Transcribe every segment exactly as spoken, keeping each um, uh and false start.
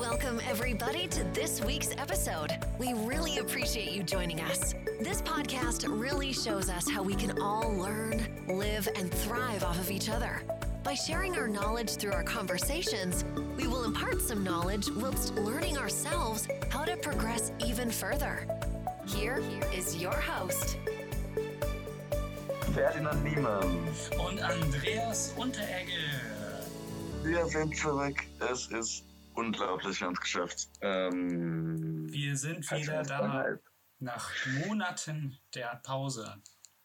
Welcome, everybody, to this week's episode. We really appreciate you joining us. This podcast really shows us how we can all learn, live, and thrive off of each other. By sharing our knowledge through our conversations, we will impart some knowledge whilst learning ourselves how to progress even further. Here is your host, Ferdinand Niemann und Andreas Unteregge. Wir sind zurück. Es ist unglaublich, wir haben es geschafft. Ähm, wir sind wieder da nach Monaten der Pause.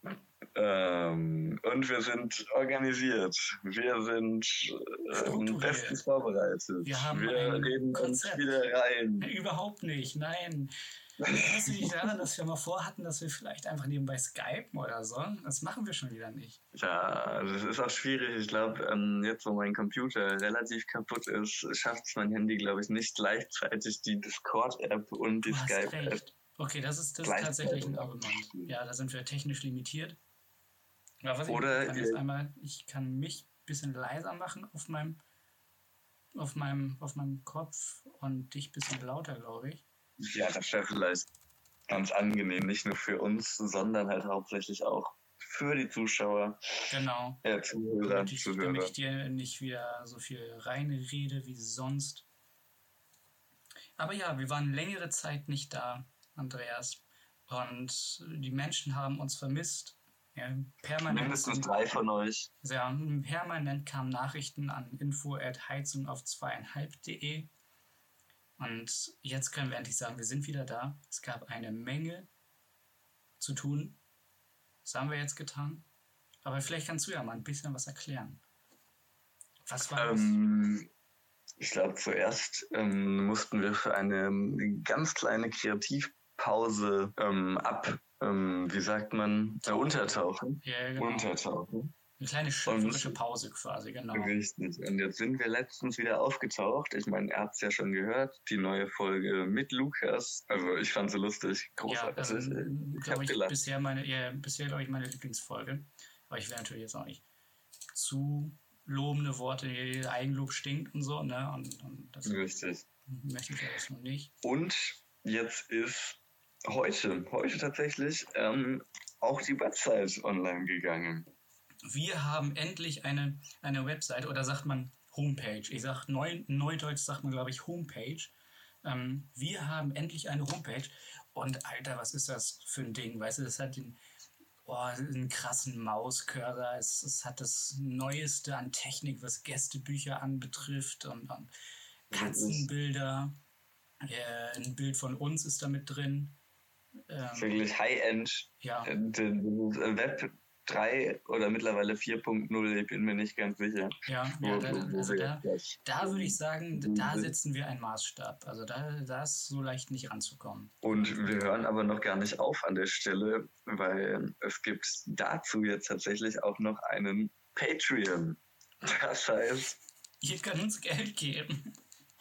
Ähm, und wir sind organisiert. Wir sind ähm, bestens vorbereitet. Wir, haben wir reden Konzept. uns wieder rein. Überhaupt nicht, nein. Erinnerst du dich daran, dass wir mal vorhatten, dass wir vielleicht einfach nebenbei skypen oder so? Das machen wir schon wieder nicht. Ja, das ist auch schwierig. Ich glaube, ähm, jetzt wo mein Computer relativ kaputt ist, schafft es mein Handy, glaube ich, nicht gleichzeitig die Discord-App und die Skype-App. Okay, das ist, das ist tatsächlich ein Argument. Ja, da sind wir technisch limitiert. Aber was Oder ich kann jetzt einmal, ich kann mich ein bisschen leiser machen auf meinem, auf meinem, auf meinem Kopf und dich ein bisschen lauter, glaube ich. Ja, das wäre vielleicht ganz angenehm, nicht nur für uns, sondern halt hauptsächlich auch für die Zuschauer. Genau. Ja, Zuhörer, damit, ich, Zuhörer. damit ich dir nicht wieder so viel reinrede wie sonst. Aber ja, wir waren längere Zeit nicht da, Andreas. Und die Menschen haben uns vermisst. Ja, permanent Mindestens drei von euch. Ja, permanent kamen Nachrichten an info at heizung auf zweieinhalb punkt de. Und jetzt können wir endlich sagen, wir sind wieder da. Es gab eine Menge zu tun. Das haben wir jetzt getan. Aber vielleicht kannst du ja mal ein bisschen was erklären. Was war ähm, das? Ich glaube, zuerst ähm, mussten wir für eine ganz kleine Kreativpause ähm, ab, ähm, wie sagt man, äh, untertauchen. Ja, genau. Untertauchen. Eine kleine schöpferische Pause quasi, genau. Richtig. Und jetzt sind wir letztens wieder aufgetaucht. Ich meine, er hat es ja schon gehört, die neue Folge mit Lukas. Also ich fand sie lustig, großartig. Ja, also, ich glaube ich, gelacht. bisher meine, ja, bisher glaube ich meine Lieblingsfolge. Aber ich will natürlich jetzt auch nicht zu lobende Worte, Eigenlob stinkt und so, ne? Und, und das Richtig. möchte ich ja jetzt noch nicht. Und jetzt ist heute, heute tatsächlich ähm, auch die Website online gegangen. Wir haben endlich eine, eine Website, oder sagt man Homepage. Ich sag neu, Neudeutsch sagt man, glaube ich, Homepage. Ähm, wir haben endlich eine Homepage. Und Alter, was ist das für ein Ding? Weißt du, das hat den, oh, einen krassen Mauscursor. Es, es hat das Neueste an Technik, was Gästebücher anbetrifft. Und, und Katzenbilder. Äh, ein Bild von uns ist da mit drin. Ähm, Wirklich High-End. Ja. Web drei oder mittlerweile vier Punkt null, ich bin mir nicht ganz sicher. Ja, ja da, also da, da würde ich sagen, da setzen wir einen Maßstab. Also da, da ist so leicht nicht ranzukommen. Und wir hören aber noch gar nicht auf an der Stelle, weil es gibt dazu jetzt tatsächlich auch noch einen Patreon. Das heißt... Ihr könnt uns Geld geben.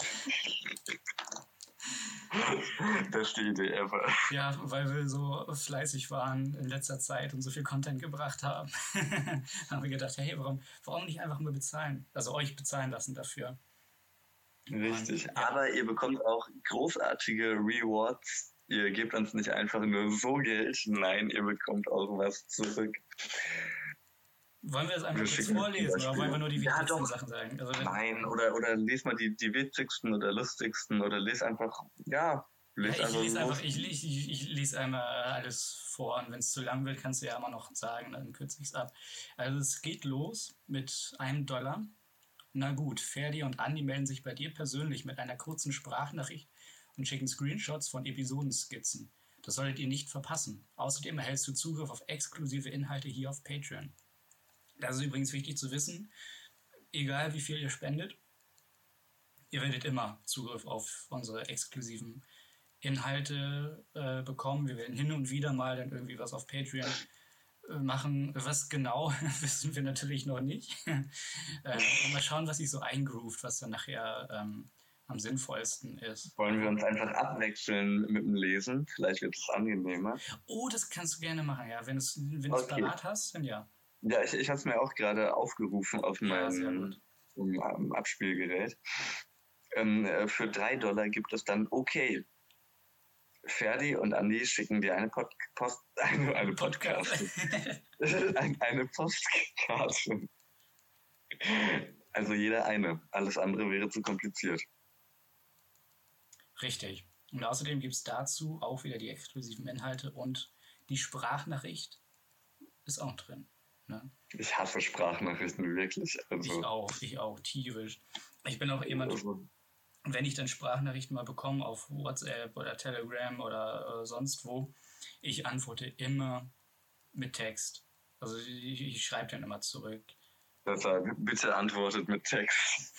Beste Idee ever. Ja, weil wir so fleißig waren in letzter Zeit und so viel Content gebracht haben, haben wir gedacht, hey, warum, warum nicht einfach nur bezahlen? Also euch bezahlen lassen dafür. Richtig, und, ja. Aber ihr bekommt auch großartige Rewards. Ihr gebt uns nicht einfach nur so Geld, nein, ihr bekommt auch was zurück. Wollen wir das einfach kurz vorlesen oder wollen wir nur die wichtigsten ja, Sachen sagen? Also, Nein, oder, oder lest mal die, die witzigsten oder lustigsten oder lest einfach, ja, lest ja ich, einfach lese einfach ich, ich, ich, ich lese einmal alles vor und wenn es zu lang wird, kannst du ja immer noch sagen, dann kürze ich es ab. Also es geht los mit einem Dollar. Na gut, Ferdi und Andi melden sich bei dir persönlich mit einer kurzen Sprachnachricht und schicken Screenshots von Episodenskizzen. Das solltet ihr nicht verpassen. Außerdem erhältst du Zugriff auf exklusive Inhalte hier auf Patreon. Das ist übrigens wichtig zu wissen, egal wie viel ihr spendet, ihr werdet immer Zugriff auf unsere exklusiven Inhalte äh, bekommen. Wir werden hin und wieder mal dann irgendwie was auf Patreon äh, machen. Was genau, wissen wir natürlich noch nicht. äh, und mal schauen, was sich so eingroovt, was dann nachher ähm, am sinnvollsten ist. Wollen wir uns einfach abwechseln mit dem Lesen? Vielleicht wird es angenehmer. Oh, das kannst du gerne machen, ja. Wenn du es wenn du's Okay. parat hast, dann ja. Ja, ich, ich habe es mir auch gerade aufgerufen auf Ja, meinem um, Abspielgerät. ähm, äh, für drei Dollar gibt es dann okay. Ferdi und Andi schicken dir eine Pod Post, eine, eine Podcast, eine, eine Postkarte. Also jeder eine. Alles andere wäre zu kompliziert. Richtig. Und außerdem gibt es dazu auch wieder die exklusiven Inhalte und die Sprachnachricht ist auch drin. Ne? Ich hasse Sprachnachrichten wirklich. Also, ich auch, ich auch, tierisch. Ich bin auch jemand, also, wenn ich dann Sprachnachrichten mal bekomme auf WhatsApp oder Telegram oder äh, sonst wo, ich antworte immer mit Text. Also ich, ich schreibe dann immer zurück. Deshalb, bitte antwortet mit Text.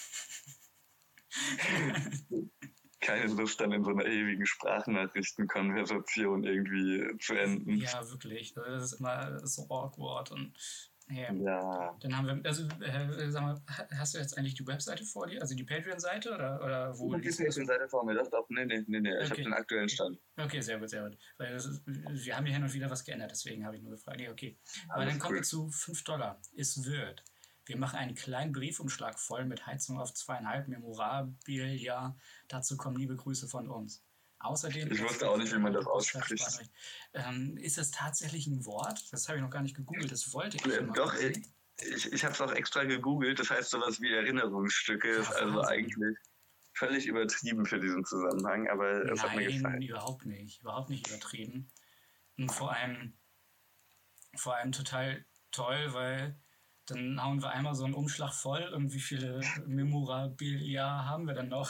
Keine Lust, dann in so einer ewigen Sprachnachrichtenkonversation irgendwie zu enden. Ja, wirklich. Das ist immer so awkward. Und ja. ja. Dann haben wir, also, äh, sag mal, hast du jetzt eigentlich die Webseite vor dir? Also die Patreon-Seite oder, oder wo? Die Patreon-Seite vor mir, das doch. Nee, nee, nee, nee. Okay. Ich habe den aktuellen Stand. Okay, sehr gut, sehr gut. Weil das ist, wir haben hier hin und wieder was geändert, deswegen habe ich nur gefragt. Nee, okay. Aber Alles dann kommen cool. wir zu fünf Dollar. Es wird. Wir machen einen kleinen Briefumschlag voll mit Heizung auf zweieinhalb Memorabilia. Dazu kommen liebe Grüße von uns. Außerdem. Ich wusste auch nicht, wie man das ausspricht. Ähm, ist das tatsächlich ein Wort? Das habe ich noch gar nicht gegoogelt. Das wollte ich. Äh, doch, ich, ich, ich habe es auch extra gegoogelt. Das heißt sowas wie Erinnerungsstücke. Ja, ist also Wahnsinn. Eigentlich völlig übertrieben für diesen Zusammenhang. Aber es hat mir gefallen. Nein, überhaupt nicht. Überhaupt nicht übertrieben. Und vor allem, vor allem total toll, weil dann hauen wir einmal so einen Umschlag voll und wie viele Memorabilia haben wir dann noch?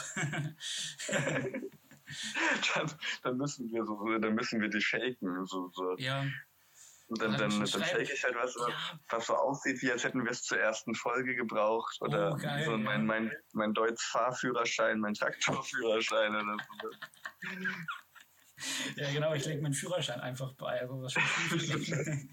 dann, dann müssen wir so, dann müssen wir die shaken. So, so. Ja. Und dann, dann, dann shake ich halt was, ja. was so aussieht, wie als hätten wir es zur ersten Folge gebraucht. Oder oh, geil, so mein, ja. mein, mein Deutsch-Fahrführerschein, mein Traktorführerschein oder so. Ja, genau, ich lege meinen Führerschein einfach bei. Also was schon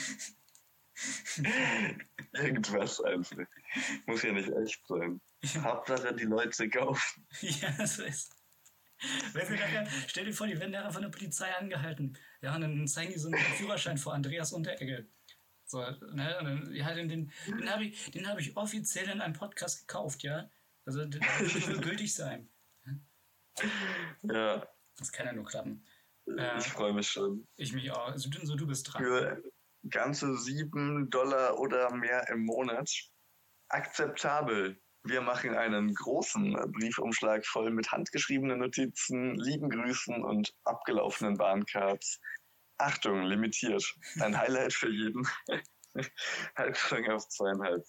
Irgendwas einfach. Muss ja nicht echt sein. Ja. Hauptsache die Leute kaufen. Ja, das ist. Weißt du, nachher, stell dir vor, die werden nachher von der Polizei angehalten. Ja, und dann zeigen die so einen Führerschein vor Andreas Unteregge. So, ne? Und dann, ja, den, den, den habe ich, den hab ich offiziell in einem Podcast gekauft, ja. Also, der will gültig sein. Ja. Das kann ja nur klappen. Ich Äh, freue mich schon. Ich mich auch. Also, so, du bist dran. Für ganze sieben Dollar oder mehr im Monat. Akzeptabel. Wir machen einen großen Briefumschlag voll mit handgeschriebenen Notizen, lieben Grüßen und abgelaufenen Bahncards. Achtung, limitiert. Ein Highlight für jeden. Halbschlange auf zweieinhalb.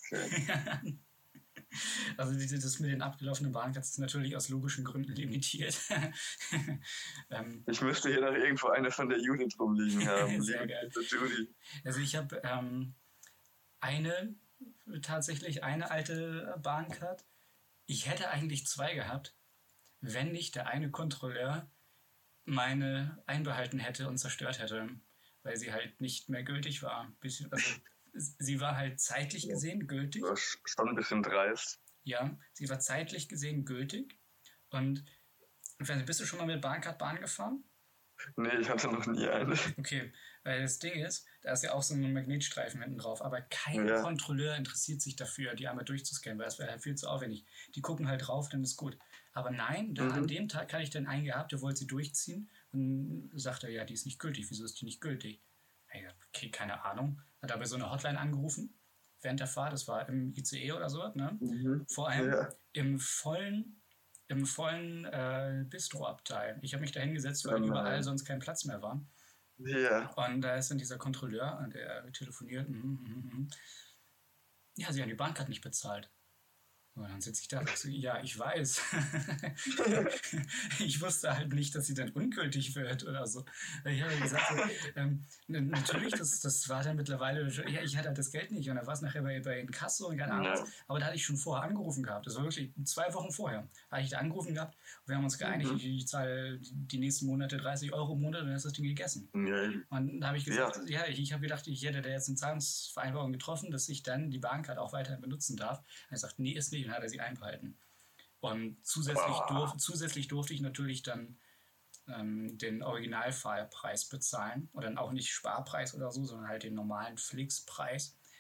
Also das mit den abgelaufenen Bahncards ist natürlich aus logischen Gründen limitiert. ähm, ich müsste hier noch irgendwo eine von der Judith rumliegen haben. Sehr geil. Judy. Also ich habe ähm, eine, tatsächlich eine alte Bahncard. Ich hätte eigentlich zwei gehabt, wenn nicht der eine Kontrolleur meine einbehalten hätte und zerstört hätte, weil sie halt nicht mehr gültig war. Also, sie war halt zeitlich gesehen gültig. Das ist schon ein bisschen dreist. Ja, sie war zeitlich gesehen gültig. Und ich weiß nicht, bist du schon mal mit Bahncard Bahn gefahren? Nee, ich hatte noch nie eine. Okay, weil das Ding ist, da ist ja auch so ein Magnetstreifen hinten drauf, aber kein Ja. Kontrolleur interessiert sich dafür, die einmal durchzuscannen, weil es wäre halt viel zu aufwendig. Die gucken halt drauf, dann ist gut. Aber nein, da Mhm. an dem Tag hatte ich dann einen gehabt, der wollte sie durchziehen und sagte, ja, die ist nicht gültig. Wieso ist die nicht gültig? Ich dachte, okay, keine Ahnung. Hat aber so eine Hotline angerufen während der Fahrt, das war im I C E oder so, ne? Mhm. Vor allem Ja. im vollen, im vollen äh, Bistro-Abteil. Ich habe mich da hingesetzt, weil Oh nein. überall sonst kein Platz mehr war. Ja. Und da ist dann dieser Kontrolleur, und der telefoniert. Mm, mm, mm. Ja, sie haben die Bahncard nicht bezahlt. Und dann sitze ich da und so, ja, ich weiß. Ich wusste halt nicht, dass sie dann ungültig wird oder so. Ich habe gesagt, so, ähm, n- natürlich, das, das war dann mittlerweile, ja, ich hatte halt das Geld nicht und dann war es nachher bei, bei Inkasso und keine Ahnung. Ja. Aber da hatte ich schon vorher angerufen gehabt. Das war wirklich zwei Wochen vorher. Da hatte ich da angerufen gehabt und wir haben uns geeinigt, Mhm. ich, ich zahle die nächsten Monate dreißig Euro im Monat und dann ist das Ding gegessen. Ja. Und da habe ich gesagt, Ja. ja, ich, ich habe gedacht, ich hätte da jetzt eine Zahlungsvereinbarung getroffen, dass ich dann die Bahncard auch weiterhin benutzen darf. Und er sagt, nee, ist nicht, und hat er sie einbehalten. Und zusätzlich, Ah. durf, zusätzlich durfte ich natürlich dann ähm, den Originalfahrpreis bezahlen. Und dann auch nicht Sparpreis oder so, sondern halt den normalen Flixpreis.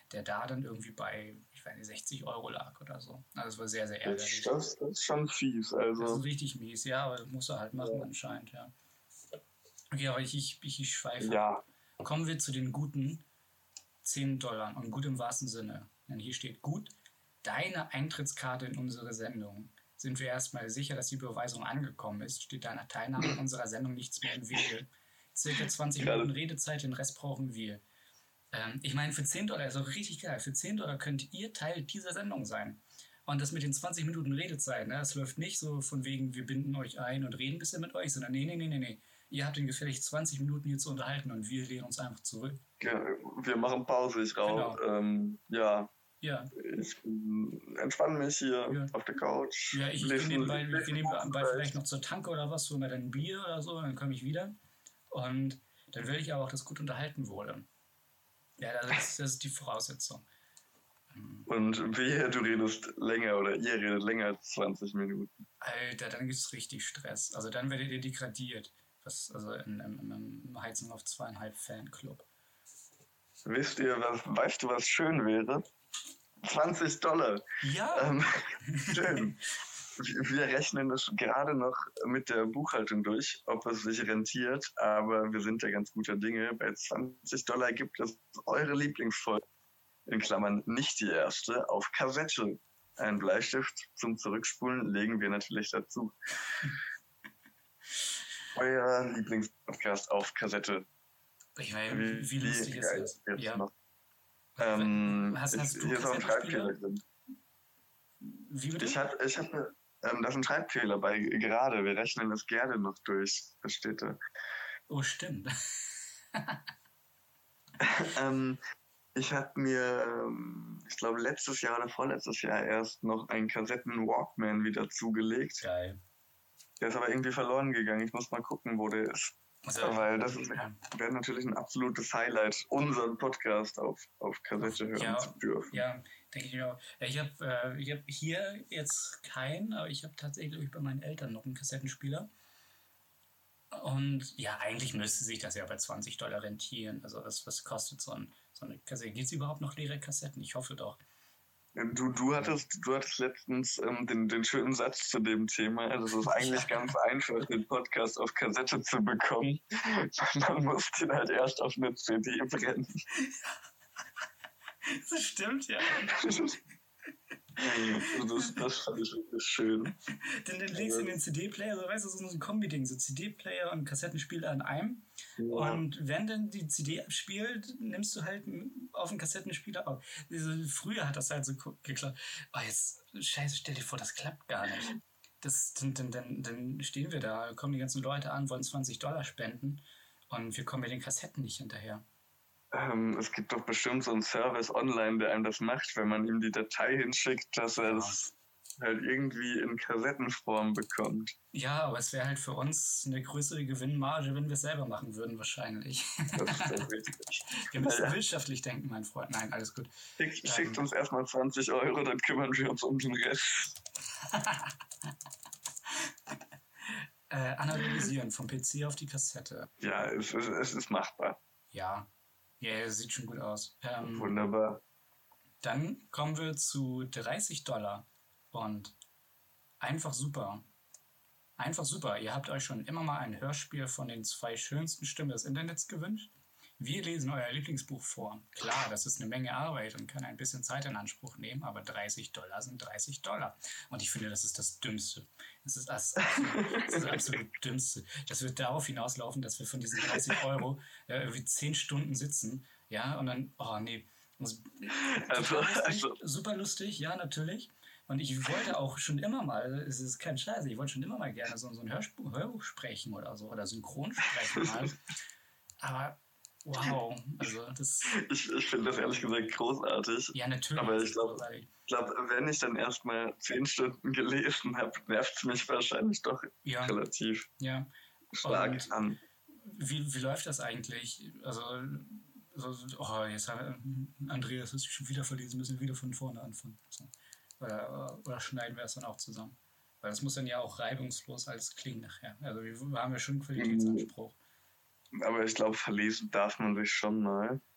der da dann irgendwie bei, ich weiß nicht, sechzig Euro lag oder so. Also es war sehr, sehr ärgerlich. Das, das ist schon fies. Also. Das ist richtig mies, ja, aber muss er halt machen ja. anscheinend, ja. Okay, aber ich, ich, ich, ich schweife. Ja. Kommen wir zu den guten zehn Dollar. Und gut im wahrsten Sinne. Denn hier steht gut, deine Eintrittskarte in unsere Sendung. Sind wir erstmal sicher, dass die Überweisung angekommen ist, steht deiner Teilnahme an unserer Sendung nichts mehr im Wege. Circa zwanzig Minuten Redezeit, den Rest brauchen wir. Ähm, ich meine, für zehn Dollar ist auch richtig geil. Für zehn Dollar könnt ihr Teil dieser Sendung sein. Und das mit den zwanzig Minuten Redezeit, ne, das läuft nicht so von wegen, wir binden euch ein und reden ein bisschen mit euch, sondern nee, nee, nee, nee, nee. Ihr habt den gefällig zwanzig Minuten hier zu unterhalten und wir lehnen uns einfach zurück. Ja, wir machen Pause, ich rauche. Genau. Ähm, ja. Ja. Ich äh, entspanne mich hier ja. auf der Couch. Ja, ich, ich gehe nebenbei, ich nebenbei vielleicht noch zur Tanke oder was, so mal dann ein Bier oder so, dann komme ich wieder. Und dann will ich aber auch, dass gut unterhalten wurde. Ja, das ist, das ist die Voraussetzung. Und wehe, du redest länger oder ihr redet länger als zwanzig Minuten. Alter, dann gibt es richtig Stress. Also dann werdet ihr degradiert. Was, also in, in, im Heizung auf zweieinhalb Fanclub. Wisst ihr, was, weißt du, was schön wäre? zwanzig Dollar. Ja. Ähm, schön. Wir rechnen das gerade noch mit der Buchhaltung durch, ob es sich rentiert, aber wir sind ja ganz guter Dinge. Bei zwanzig Dollar gibt es eure Lieblingsfolge, in Klammern nicht die erste, auf Kassette. Ein Bleistift zum Zurückspulen legen wir natürlich dazu. Euer Lieblingspodcast auf Kassette. Ich meine, wie, wie lustig wie ist das? Ja. Noch. Ähm, hast, hast du hier ist auch ein Schreibfehler drin. Wie bitte? Ich habe, ich hab, ähm, da ist ein Schreibfehler bei gerade. Wir rechnen das gerne noch durch. Das steht da. Oh, stimmt. ähm, ich habe mir, ähm, ich glaube, letztes Jahr oder vorletztes Jahr erst noch einen Kassetten-Walkman wieder zugelegt. Geil. Der ist aber irgendwie verloren gegangen. Ich muss mal gucken, wo der ist. Also, Weil das ist, wäre natürlich ein absolutes Highlight, unseren Podcast auf, auf Kassette hören ja, zu dürfen. Ja, denke ich mir auch. Ich habe äh, ich hab hier jetzt keinen, aber ich habe tatsächlich bei meinen Eltern noch einen Kassettenspieler. Und ja, eigentlich müsste sich das ja bei zwanzig Dollar rentieren. Also was, was kostet so, ein, so eine Kassette? Gibt es überhaupt noch leere Kassetten? Ich hoffe doch. Du, du, hattest, du hattest letztens ähm, den, den schönen Satz zu dem Thema. Also es ist eigentlich ja. ganz einfach, den Podcast auf Kassette zu bekommen. Man muss den halt erst auf eine C D brennen. Das stimmt, ja. Das, das fand ich wirklich schön. Dann, dann legst du in den C D-Player, so weißt du, so ein Kombi-Ding, so C D-Player und Kassettenspieler an einem. Ja. Und wenn dann die C D abspielt, nimmst du halt auf den Kassettenspieler auf. Früher hat das halt so geklappt. Oh, jetzt, scheiße, stell dir vor, das klappt gar nicht. Das, dann, dann, dann, dann stehen wir da, kommen die ganzen Leute an, wollen zwanzig Dollar spenden und wir kommen mit den Kassetten nicht hinterher. Ähm, es gibt doch bestimmt so einen Service online, der einem das macht, wenn man ihm die Datei hinschickt, dass er das halt irgendwie in Kassettenform bekommt. Ja, aber es wäre halt für uns eine größere Gewinnmarge, wenn wir es selber machen würden, wahrscheinlich. Das ist doch richtig. Wir müssen naja. wirtschaftlich denken, mein Freund. Nein, alles gut. Schick, ähm, schickt uns erstmal zwanzig Euro, dann kümmern wir uns um den Rest. äh, analysieren vom P C auf die Kassette. Ja, es, es, es ist machbar. Ja. Ja, yeah, sieht schon gut aus. Ähm, Wunderbar. Dann kommen wir zu dreißig Dollar und einfach super. Einfach super. Ihr habt euch schon immer mal ein Hörspiel von den zwei schönsten Stimmen des Internets gewünscht. Wir lesen euer Lieblingsbuch vor. Klar, das ist eine Menge Arbeit und kann ein bisschen Zeit in Anspruch nehmen, aber dreißig Dollar sind dreißig Dollar. Und ich finde, das ist das Dümmste. Das ist das, das, ist das absolut Dümmste. Das wird darauf hinauslaufen, dass wir von diesen dreißig Euro äh, irgendwie zehn Stunden sitzen. Ja, und dann, oh nee. Also, super, lustig, super lustig, ja, natürlich. Und ich wollte auch schon immer mal, es ist kein Scheiß, ich wollte schon immer mal gerne so, so ein Hörspur, Hörbuch sprechen oder so, oder synchron sprechen mal. Aber wow, also das... Ich, ich finde das ehrlich gesagt großartig. Ja, natürlich. Aber ich glaube, glaub, wenn ich dann erstmal zehn Stunden gelesen habe, nervt es mich wahrscheinlich doch ja. relativ ja. stark an. Wie, wie läuft das eigentlich? Also, so, oh, jetzt haben Andreas ist schon wieder verlesen, müssen wir wieder von vorne anfangen. So. Oder, oder schneiden wir es dann auch zusammen? Weil das muss dann ja auch reibungslos alles klingen nachher. Also wir, wir haben ja schon einen Qualitätsanspruch. Aber ich glaube, verlesen darf man sich schon mal.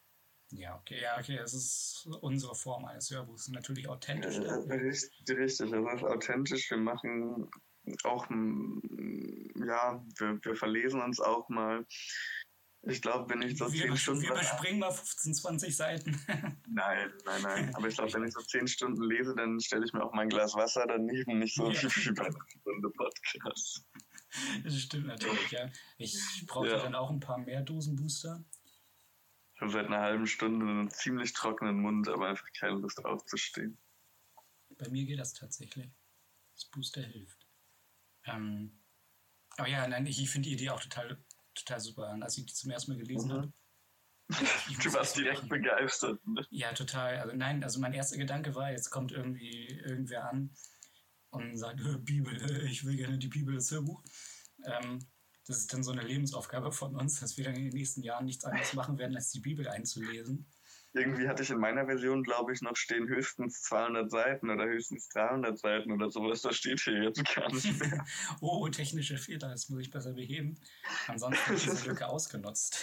Ja, okay, ja, okay, das ist unsere Form eines Hörbuchs. Natürlich authentisch. Äh, richtig, richtig, das ist authentisch. Wir machen auch, mm, ja, wir, wir verlesen uns auch mal. Ich glaube, wenn ich so Wir, zehn Stunden. wir überspringen mal fünfzehn, zwanzig Seiten. Nein, nein, nein. Aber ich glaube, wenn ich so zehn Stunden lese, dann stelle ich mir auch mein Glas Wasser daneben, nicht so Ja. wie bei einer Stunde Podcast. Das stimmt natürlich, ja. Ich brauche Ja. dann auch ein paar mehr Dosenbooster. Ich habe seit einer halben Stunde einen ziemlich trockenen Mund, aber einfach keine Lust aufzustehen. Bei mir geht das tatsächlich. Das Booster hilft. Ähm, aber ja, nein, ich, ich finde die Idee auch total, total super. Und als ich die zum ersten Mal gelesen Mhm. habe. ich Du muss warst das so direkt machen. begeistert. Ne? Ja, total. Also nein, also mein erster Gedanke war, jetzt kommt irgendwie irgendwer an und sagt, "Äh, Bibel, äh, ich will gerne die Bibel, das Hörbuch. Ähm, das ist dann so eine Lebensaufgabe von uns, dass wir dann in den nächsten Jahren nichts anderes machen werden, als die Bibel einzulesen. Irgendwie hatte ich in meiner Version, glaube ich, noch stehen höchstens zweihundert Seiten oder höchstens dreihundert Seiten oder sowas. Das steht hier jetzt gar nicht mehr. Oh, technische Fehler, das muss ich besser beheben. Ansonsten ist diese Lücke ausgenutzt.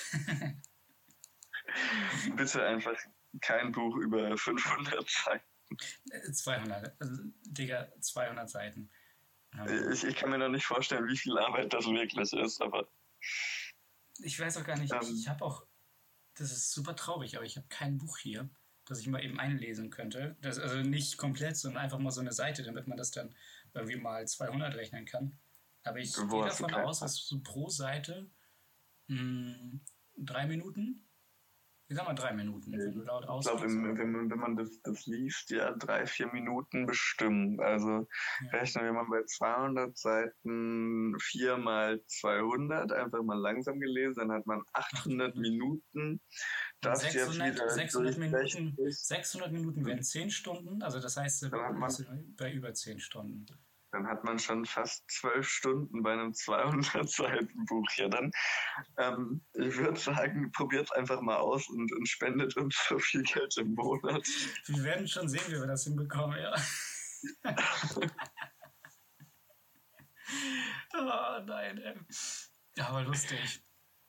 Bitte einfach kein Buch über fünfhundert Seiten. zweihundert, also, Digga, zweihundert Seiten. Ähm, Ich, ich kann mir noch nicht vorstellen, wie viel Arbeit das wirklich ist, aber ich weiß auch gar nicht, Ähm. ich, ich habe auch, das ist super traurig, aber ich habe kein Buch hier, das ich mal eben einlesen könnte. Das, also nicht komplett, sondern einfach mal so eine Seite, damit man das dann irgendwie mal zweihundert rechnen kann. Aber ich Wo gehe hast du davon keinen? aus, dass so pro Seite mh, drei Minuten, ich sag mal drei Minuten, wenn du laut ich ausliest. glaube, wenn man, wenn man das, das liest, ja, drei, vier Minuten bestimmt. Also Ja. rechnen wir mal bei zweihundert Seiten vier mal zweihundert, einfach mal langsam gelesen, dann hat man achthundert Minuten. Das jetzt sechshundert, wieder sechshundert durch Minuten, sechzig, sechshundert Minuten wären zehn Stunden, also das heißt, Dann hat man- bist du bei über zehn Stunden. dann hat man schon fast zwölf Stunden bei einem zweihundert Seiten Buch. Ja, dann, ähm, ich würde sagen, probiert es einfach mal aus und, und spendet uns so viel Geld im Monat. Wir werden schon sehen, wie wir das hinbekommen, ja. Oh nein, ey. Ja, aber lustig.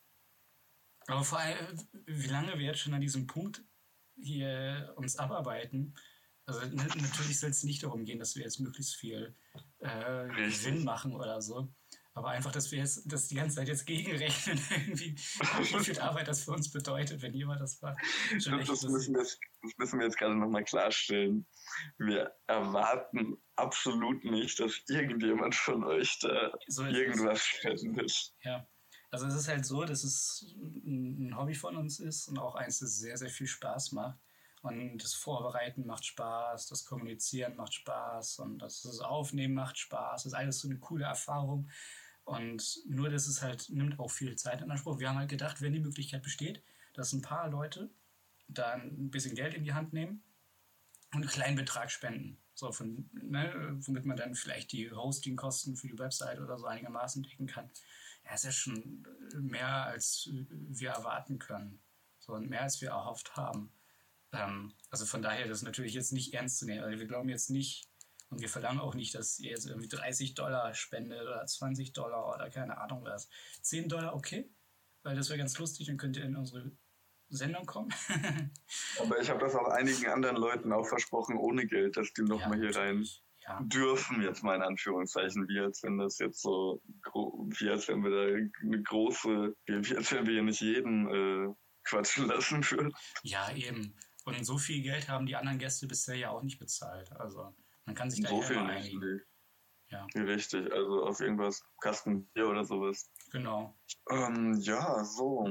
Aber vor allem, wie lange wir jetzt schon an diesem Punkt hier uns abarbeiten. Also n- natürlich soll es nicht darum gehen, dass wir jetzt möglichst viel äh, Richtig. Gewinn machen oder so. Aber einfach, dass wir jetzt das die ganze Zeit jetzt gegenrechnen, irgendwie, wie viel Arbeit das für uns bedeutet, wenn jemand das war. Schon echt Das lustig. müssen, wir jetzt, das müssen wir jetzt gerade nochmal klarstellen. Wir erwarten absolut nicht, dass irgendjemand von euch da So ist es. irgendwas spendet. Ja, also es ist halt so, dass es ein ein Hobby von uns ist und auch eins, das sehr, sehr viel Spaß macht. Und das Vorbereiten macht Spaß, das Kommunizieren macht Spaß und das, das Aufnehmen macht Spaß. Das ist alles so eine coole Erfahrung. Und nur, dass es halt nimmt auch viel Zeit in Anspruch. Wir haben halt gedacht, wenn die Möglichkeit besteht, dass ein paar Leute da ein bisschen Geld in die Hand nehmen und einen kleinen Betrag spenden. So von, ne, womit man dann vielleicht die Hostingkosten für die Website oder so einigermaßen decken kann. Ja, ist ja schon mehr, als wir erwarten können. So, und mehr, als wir erhofft haben. Ähm, also von daher, das ist natürlich jetzt nicht ernst zu nehmen. Also wir glauben jetzt nicht und wir verlangen auch nicht, dass ihr jetzt irgendwie dreißig Dollar spendet oder zwanzig Dollar oder keine Ahnung was. zehn Dollar, okay, weil das wäre ganz lustig, dann könnt ihr in unsere Sendung kommen. Aber ich habe das auch einigen anderen Leuten auch versprochen, ohne Geld, dass die nochmal hier rein Ja, dürfen, jetzt mal in Anführungszeichen, wie als wenn das jetzt so, gro- wie als wenn wir da eine große, wie als wenn wir hier nicht jeden äh, quatschen lassen würden. ja, eben. Und so viel Geld haben die anderen Gäste bisher ja auch nicht bezahlt. Also man kann sich da So ja viel immer nicht, einigen. nee. Ja, Richtig, also auf irgendwas, Kasten Bier oder sowas. genau. Ähm, ja, so.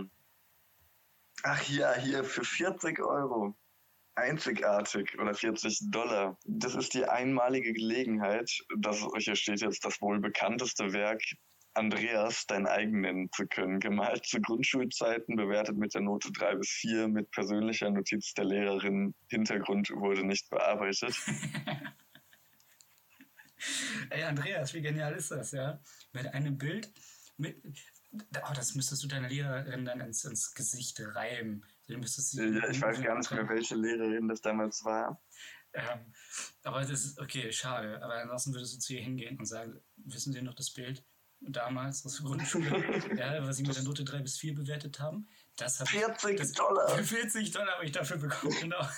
Ach ja, hier für vierzig Euro. Einzigartig oder vierzig Dollar. Das ist die einmalige Gelegenheit, das, hier steht jetzt das wohl bekannteste Werk Andreas, dein eigen nennen zu können. Gemalt zu Grundschulzeiten, bewertet mit der Note drei bis vier, mit persönlicher Notiz der Lehrerin. Hintergrund wurde nicht bearbeitet. Ey, Andreas, wie genial ist das, ja? Mit einem Bild, mit, oh, das müsstest du deiner Lehrerin dann ins, ins Gesicht reiben. Du müsstest sie Ja, ich weiß gar nicht mehr, welche Lehrerin das damals war. Ähm, aber das ist, okay, schade. Aber ansonsten würdest du zu ihr hingehen und sagen, wissen Sie noch das Bild? damals aus der Grundschule, ja, was sie mit der Note drei bis vier bewertet haben. Das hab vierzig das, Dollar! vierzig Dollar habe ich dafür bekommen, genau.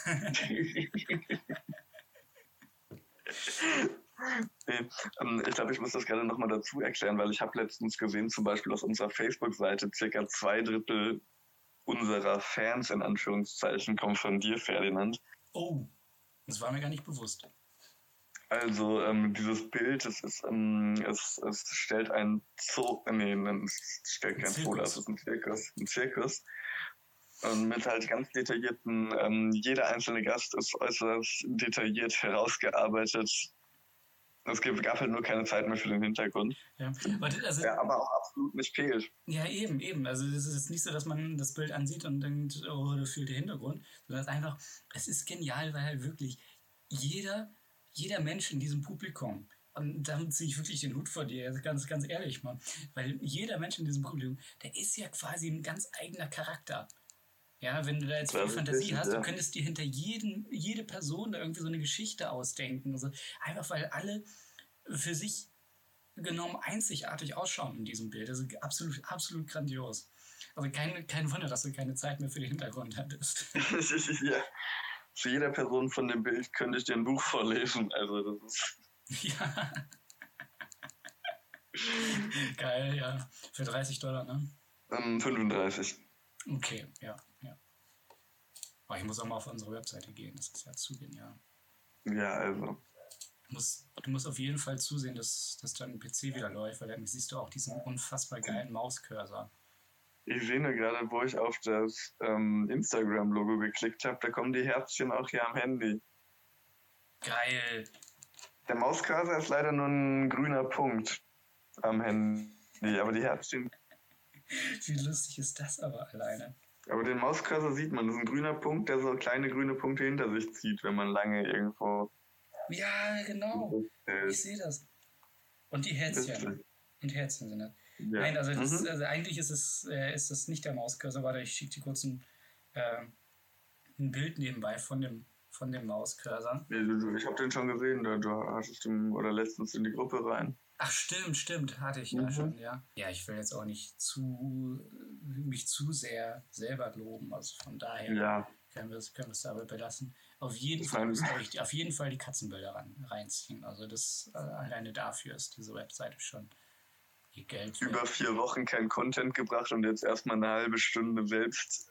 Nee, ähm, ich glaube, ich muss das gerade nochmal dazu erklären, weil ich habe letztens gesehen, zum Beispiel auf unserer Facebook-Seite, circa zwei Drittel unserer Fans, in Anführungszeichen, kommen von dir, Ferdinand. Oh, das war mir gar nicht bewusst. Also ähm, dieses Bild, es, ist, ähm, es, es stellt ein Zoo, nee, es stellt kein Zoo, das ist ein Zirkus, ein Zirkus. Und mit halt ganz detaillierten, ähm, jeder einzelne Gast ist äußerst detailliert herausgearbeitet. Es gab halt nur keine Zeit mehr für den Hintergrund. Ja, aber, also, der aber auch absolut nicht fehlt. Ja, eben, eben. Also es ist nicht so, dass man das Bild ansieht und denkt, oh, da fehlt der Hintergrund. Sondern es ist einfach, es ist genial, weil halt wirklich jeder, jeder Mensch in diesem Publikum, und damit ziehe ich wirklich den Hut vor dir, ganz, ganz ehrlich mal, weil jeder Mensch in diesem Publikum, der ist ja quasi ein ganz eigener Charakter. Ja, wenn du da jetzt viel Fantasie hast, du könntest dir hinter jeden, jede Person da irgendwie so eine Geschichte ausdenken. Also einfach, weil alle für sich genommen einzigartig ausschauen in diesem Bild. Das ist absolut, absolut grandios. Also kein, kein Wunder, dass du keine Zeit mehr für den Hintergrund hattest. Ja. Zu jeder Person von dem Bild könnte ich dir ein Buch vorlesen. Also das ist... Ja. Geil, ja. Für dreißig Dollar, ne? Um, fünfunddreißig. Okay, ja, ja. Aber ich muss auch mal auf unsere Webseite gehen, das ist ja zu genial. Ja, also. Du musst, du musst auf jeden Fall zusehen, dass, dass dein P C wieder läuft, weil dann siehst du auch diesen unfassbar geilen Mauscursor. Ich sehe nur gerade, wo ich auf das ähm, Instagram-Logo geklickt habe, da kommen die Herzchen auch hier am Handy. Geil. Der Mauscursor ist leider nur ein grüner Punkt am Handy, aber die Herzchen... Wie lustig ist das aber alleine? Aber den Mauscursor sieht man, das ist ein grüner Punkt, der so kleine grüne Punkte hinter sich zieht, wenn man lange irgendwo... Ja, genau. Ich sehe das. Und die Herzchen. Und Herzchen sind das. Ja. Nein, also, das, mhm. also eigentlich ist es, äh, ist das nicht der Mauscursor. Warte, ich schicke dir kurz ein, äh, ein Bild nebenbei von dem, von dem Mauscursor. Ich habe den schon gesehen, da, du hast ihn oder letztens in die Gruppe rein. Ach stimmt, stimmt, hatte ich mhm. ja schon, ja. Ja, ich will jetzt auch nicht zu mich zu sehr selber loben, also von daher ja. können wir es können wir es dabei belassen. Auf jeden Fall müsst ihr euch auf jeden Fall die Katzenbilder ran, reinziehen. Also das äh, alleine dafür ist diese Webseite schon ihr Geld. Über vier Wochen kein Content gebracht und jetzt erstmal eine halbe Stunde selbst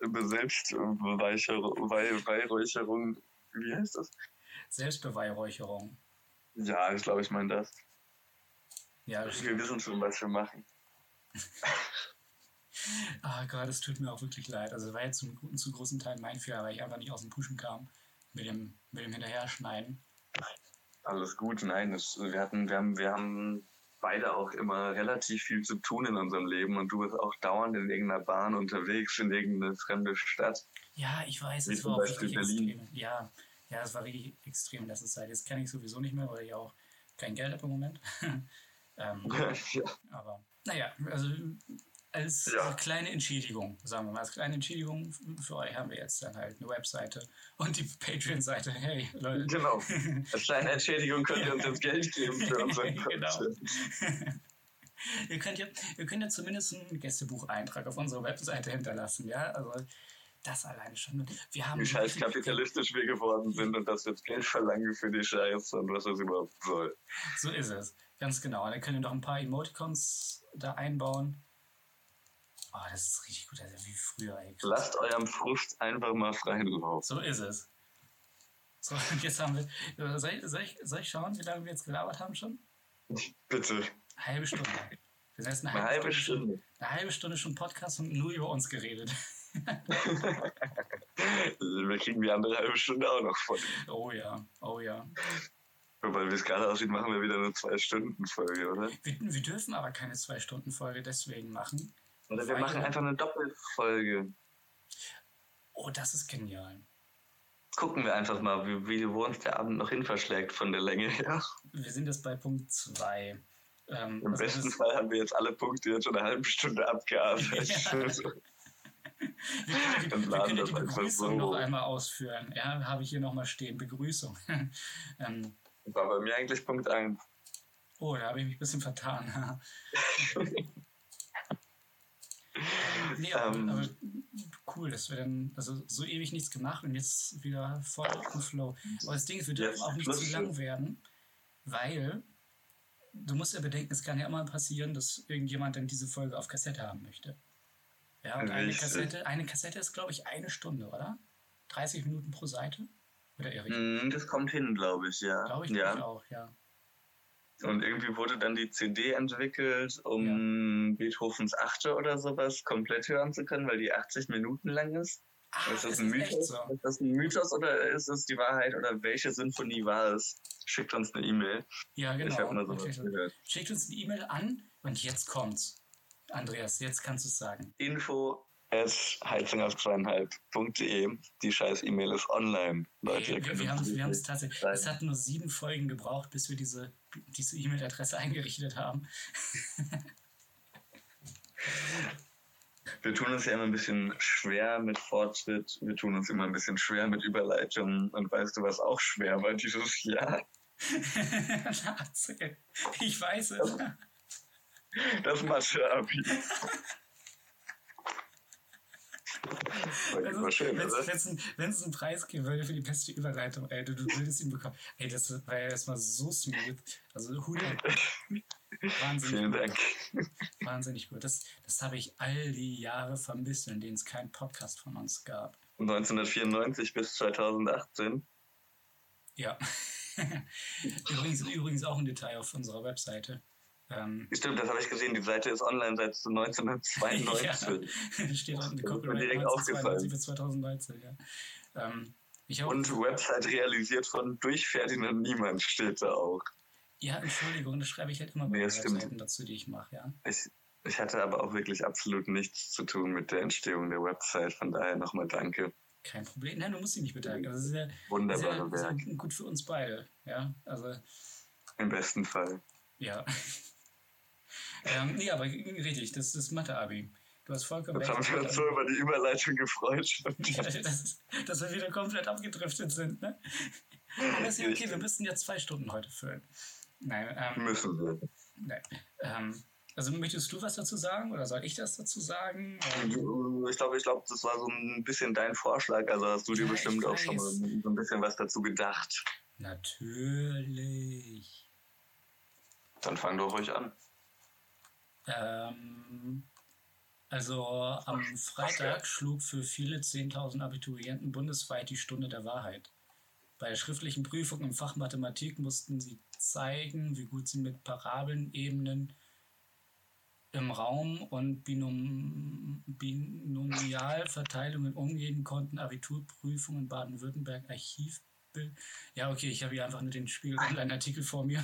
Selbstbeweihräucherung. Wie heißt das? Selbstbeweihräucherung. Ja, ich glaube, ich meine das. Ja, wir wissen schon, was wir machen. Ah Gott, es tut mir auch wirklich leid. Also war jetzt zum, zu großen Teil mein Fehler, weil ich einfach nicht aus dem Pushen kam mit dem, mit dem Hinterherschneiden. Alles gut, nein. Das, wir, hatten, wir, haben, wir haben beide auch immer relativ viel zu tun in unserem Leben und du bist auch dauernd in irgendeiner Bahn unterwegs, in irgendeine fremde Stadt. Ja, ich weiß, es war auch richtig extrem. Ja, ja, es war richtig extrem in letzter Zeit. Jetzt kann ich sowieso nicht mehr, weil ich auch kein Geld habe im Moment. ähm, ja. Aber naja, also als ja. kleine Entschädigung, sagen wir mal, als kleine Entschädigung für euch haben wir jetzt dann halt eine Webseite und die Patreon-Seite. Hey, Leute. Genau. Als kleine Entschädigung könnt ihr uns jetzt Geld geben für unseren Genau. ihr, könnt ja, ihr könnt ja zumindest einen Gästebucheintrag auf unserer Webseite hinterlassen, ja, also das alleine schon. Wir haben wie scheiß kapitalistisch wir geworden sind und dass wir jetzt Geld verlangen für die Scheiße und was das überhaupt soll. So ist es, ganz genau. Und dann könnt ihr noch ein paar Emoticons da einbauen. Oh, das ist richtig gut, also wie früher. Ey. Lasst eurem Frust einfach mal freien Lauf. So ist es. So, und jetzt haben wir... Soll ich, soll, ich, soll ich schauen, wie lange wir jetzt gelabert haben schon? Bitte. Eine halbe Stunde. Das heißt, eine, eine halbe, halbe Stunde, Stunde. Schon, eine halbe Stunde schon Podcast und nur über uns geredet. Wir kriegen die andere halbe Stunde auch noch voll. Oh ja, oh ja. Weil wie es gerade aussieht, machen wir wieder eine Zwei-Stunden-Folge, oder? Wir, wir dürfen aber keine Zwei-Stunden-Folge deswegen machen. Oder wir machen einfach eine Doppelfolge. Oh, das ist genial. Gucken wir einfach mal, wie, wie wo uns der Abend noch hin verschlägt von der Länge her. Wir sind jetzt bei Punkt zwei. Ähm, Im also besten Fall haben wir jetzt alle Punkte jetzt schon eine halbe Stunde abgearbeitet. Ja. wir können die, wir können die Begrüßung so. noch einmal ausführen. Ja, habe ich hier nochmal stehen. Begrüßung. ähm, Das war bei mir eigentlich Punkt eins. Oh, da habe ich mich ein bisschen vertan. Nee, aber, Ähm. aber cool, dass wir dann, also so ewig nichts gemacht und jetzt wieder voll auf dem Flow. Aber das Ding ist, wir dürfen Jetzt auch nicht Schluss. zu lang werden, weil du musst ja bedenken, es kann ja immer passieren, dass irgendjemand dann diese Folge auf Kassette haben möchte. Ja, und eine Richtig. Kassette, eine Kassette ist, glaube ich, eine Stunde, oder? dreißig Minuten pro Seite? Oder irre ich? Mm, Das kommt hin, glaube ich, ja. Glaube ich, ja. glaub ich auch, ja. Und irgendwie wurde dann die C D entwickelt, um Beethovens Achte oder sowas komplett hören zu können, weil die achtzig Minuten lang ist. Ah, ist das ist ein das echt Mythos? so? Ist das ein Mythos oder ist es die Wahrheit oder welche Sinfonie war es? Schickt uns eine E-Mail. Ja, genau. Ich habe mal sowas Okay. gehört. Schickt uns eine E-Mail an und jetzt kommt's. Andreas, jetzt kannst du es sagen. Info at heizingauf punkt de. Die scheiß E-Mail ist online, Leute. Wir, ihr könnt wir uns haben wir haben es wirklich tatsächlich. schreiben. Es hat nur sieben Folgen gebraucht, bis wir diese diese E-Mail-Adresse eingerichtet haben. Wir tun uns ja immer ein bisschen schwer mit Fortschritt. Wir tun uns immer ein bisschen schwer mit Überleitungen. Und weißt du, was auch schwer war dieses Jahr? Ich weiß es. Das Mathe-Abi. Das war schön, Wenn oder? es einen Preis geben würde für die beste Überleitung, ey, du, du würdest ihn bekommen. Ey, das war ja erstmal so smooth. Also Hut ab. Wahnsinnig Vielen gut. Dank. Wahnsinnig gut. Das, das habe ich all die Jahre vermisst, in denen es keinen Podcast von uns gab. neunzehnhundertvierundneunzig bis zweitausendachtzehn. Ja. übrigens, übrigens auch ein Detail auf unserer Webseite. Ähm, Stimmt, das habe ich gesehen. Die Seite ist online seit neunzehnhundertzweiundneunzig. ja, steht unten Das ist mir Copyright direkt neunzehnhundertzweiundneunzig bis zweitausendneunzehn. Ja. Ähm, ich hab, Und Website realisiert von durch Ferdinand Niemann steht da auch. ja, Entschuldigung, das schreibe ich halt immer bei Nee, den das stimmt. Webseiten dazu, die ich mache, ja. Ich, ich hatte aber auch wirklich absolut nichts zu tun mit der Entstehung der Website. Von daher nochmal danke. Kein Problem. Nein, du musst dich nicht bedanken. Das ist ja, ist Wunderbare ja, ist Werk. ja gut für uns beide. Ja, also, Im besten Fall. ja. ähm, nee, aber richtig, das ist Mathe-Abi. Du hast vollkommen Jetzt haben recht. wir uns so über die Überleitung gefreut. Ja, das ist, dass wir wieder komplett abgedriftet sind, ne? Aber ist ja okay, wir müssen jetzt zwei Stunden heute füllen. Nein, ähm, Müssen wir. nein. Ähm, also möchtest du was dazu sagen oder soll ich das dazu sagen? Du, Ich glaube, ich glaube, das war so ein bisschen dein Vorschlag. Also hast du dir Ja, bestimmt ich auch schon mal weiß. so ein bisschen was dazu gedacht. Natürlich. Dann fang doch ruhig an. Ähm, also am Freitag schlug für viele zehntausend Abiturienten bundesweit die Stunde der Wahrheit. Bei der schriftlichen Prüfung im Fach Mathematik mussten sie zeigen, wie gut sie mit Parabeln, Ebenen im Raum und Binom Binomialverteilungen umgehen konnten. Abiturprüfung in Baden-Württemberg, Archivbild. Ja, okay, ich habe hier einfach nur den Spiegel-Online-Artikel vor mir.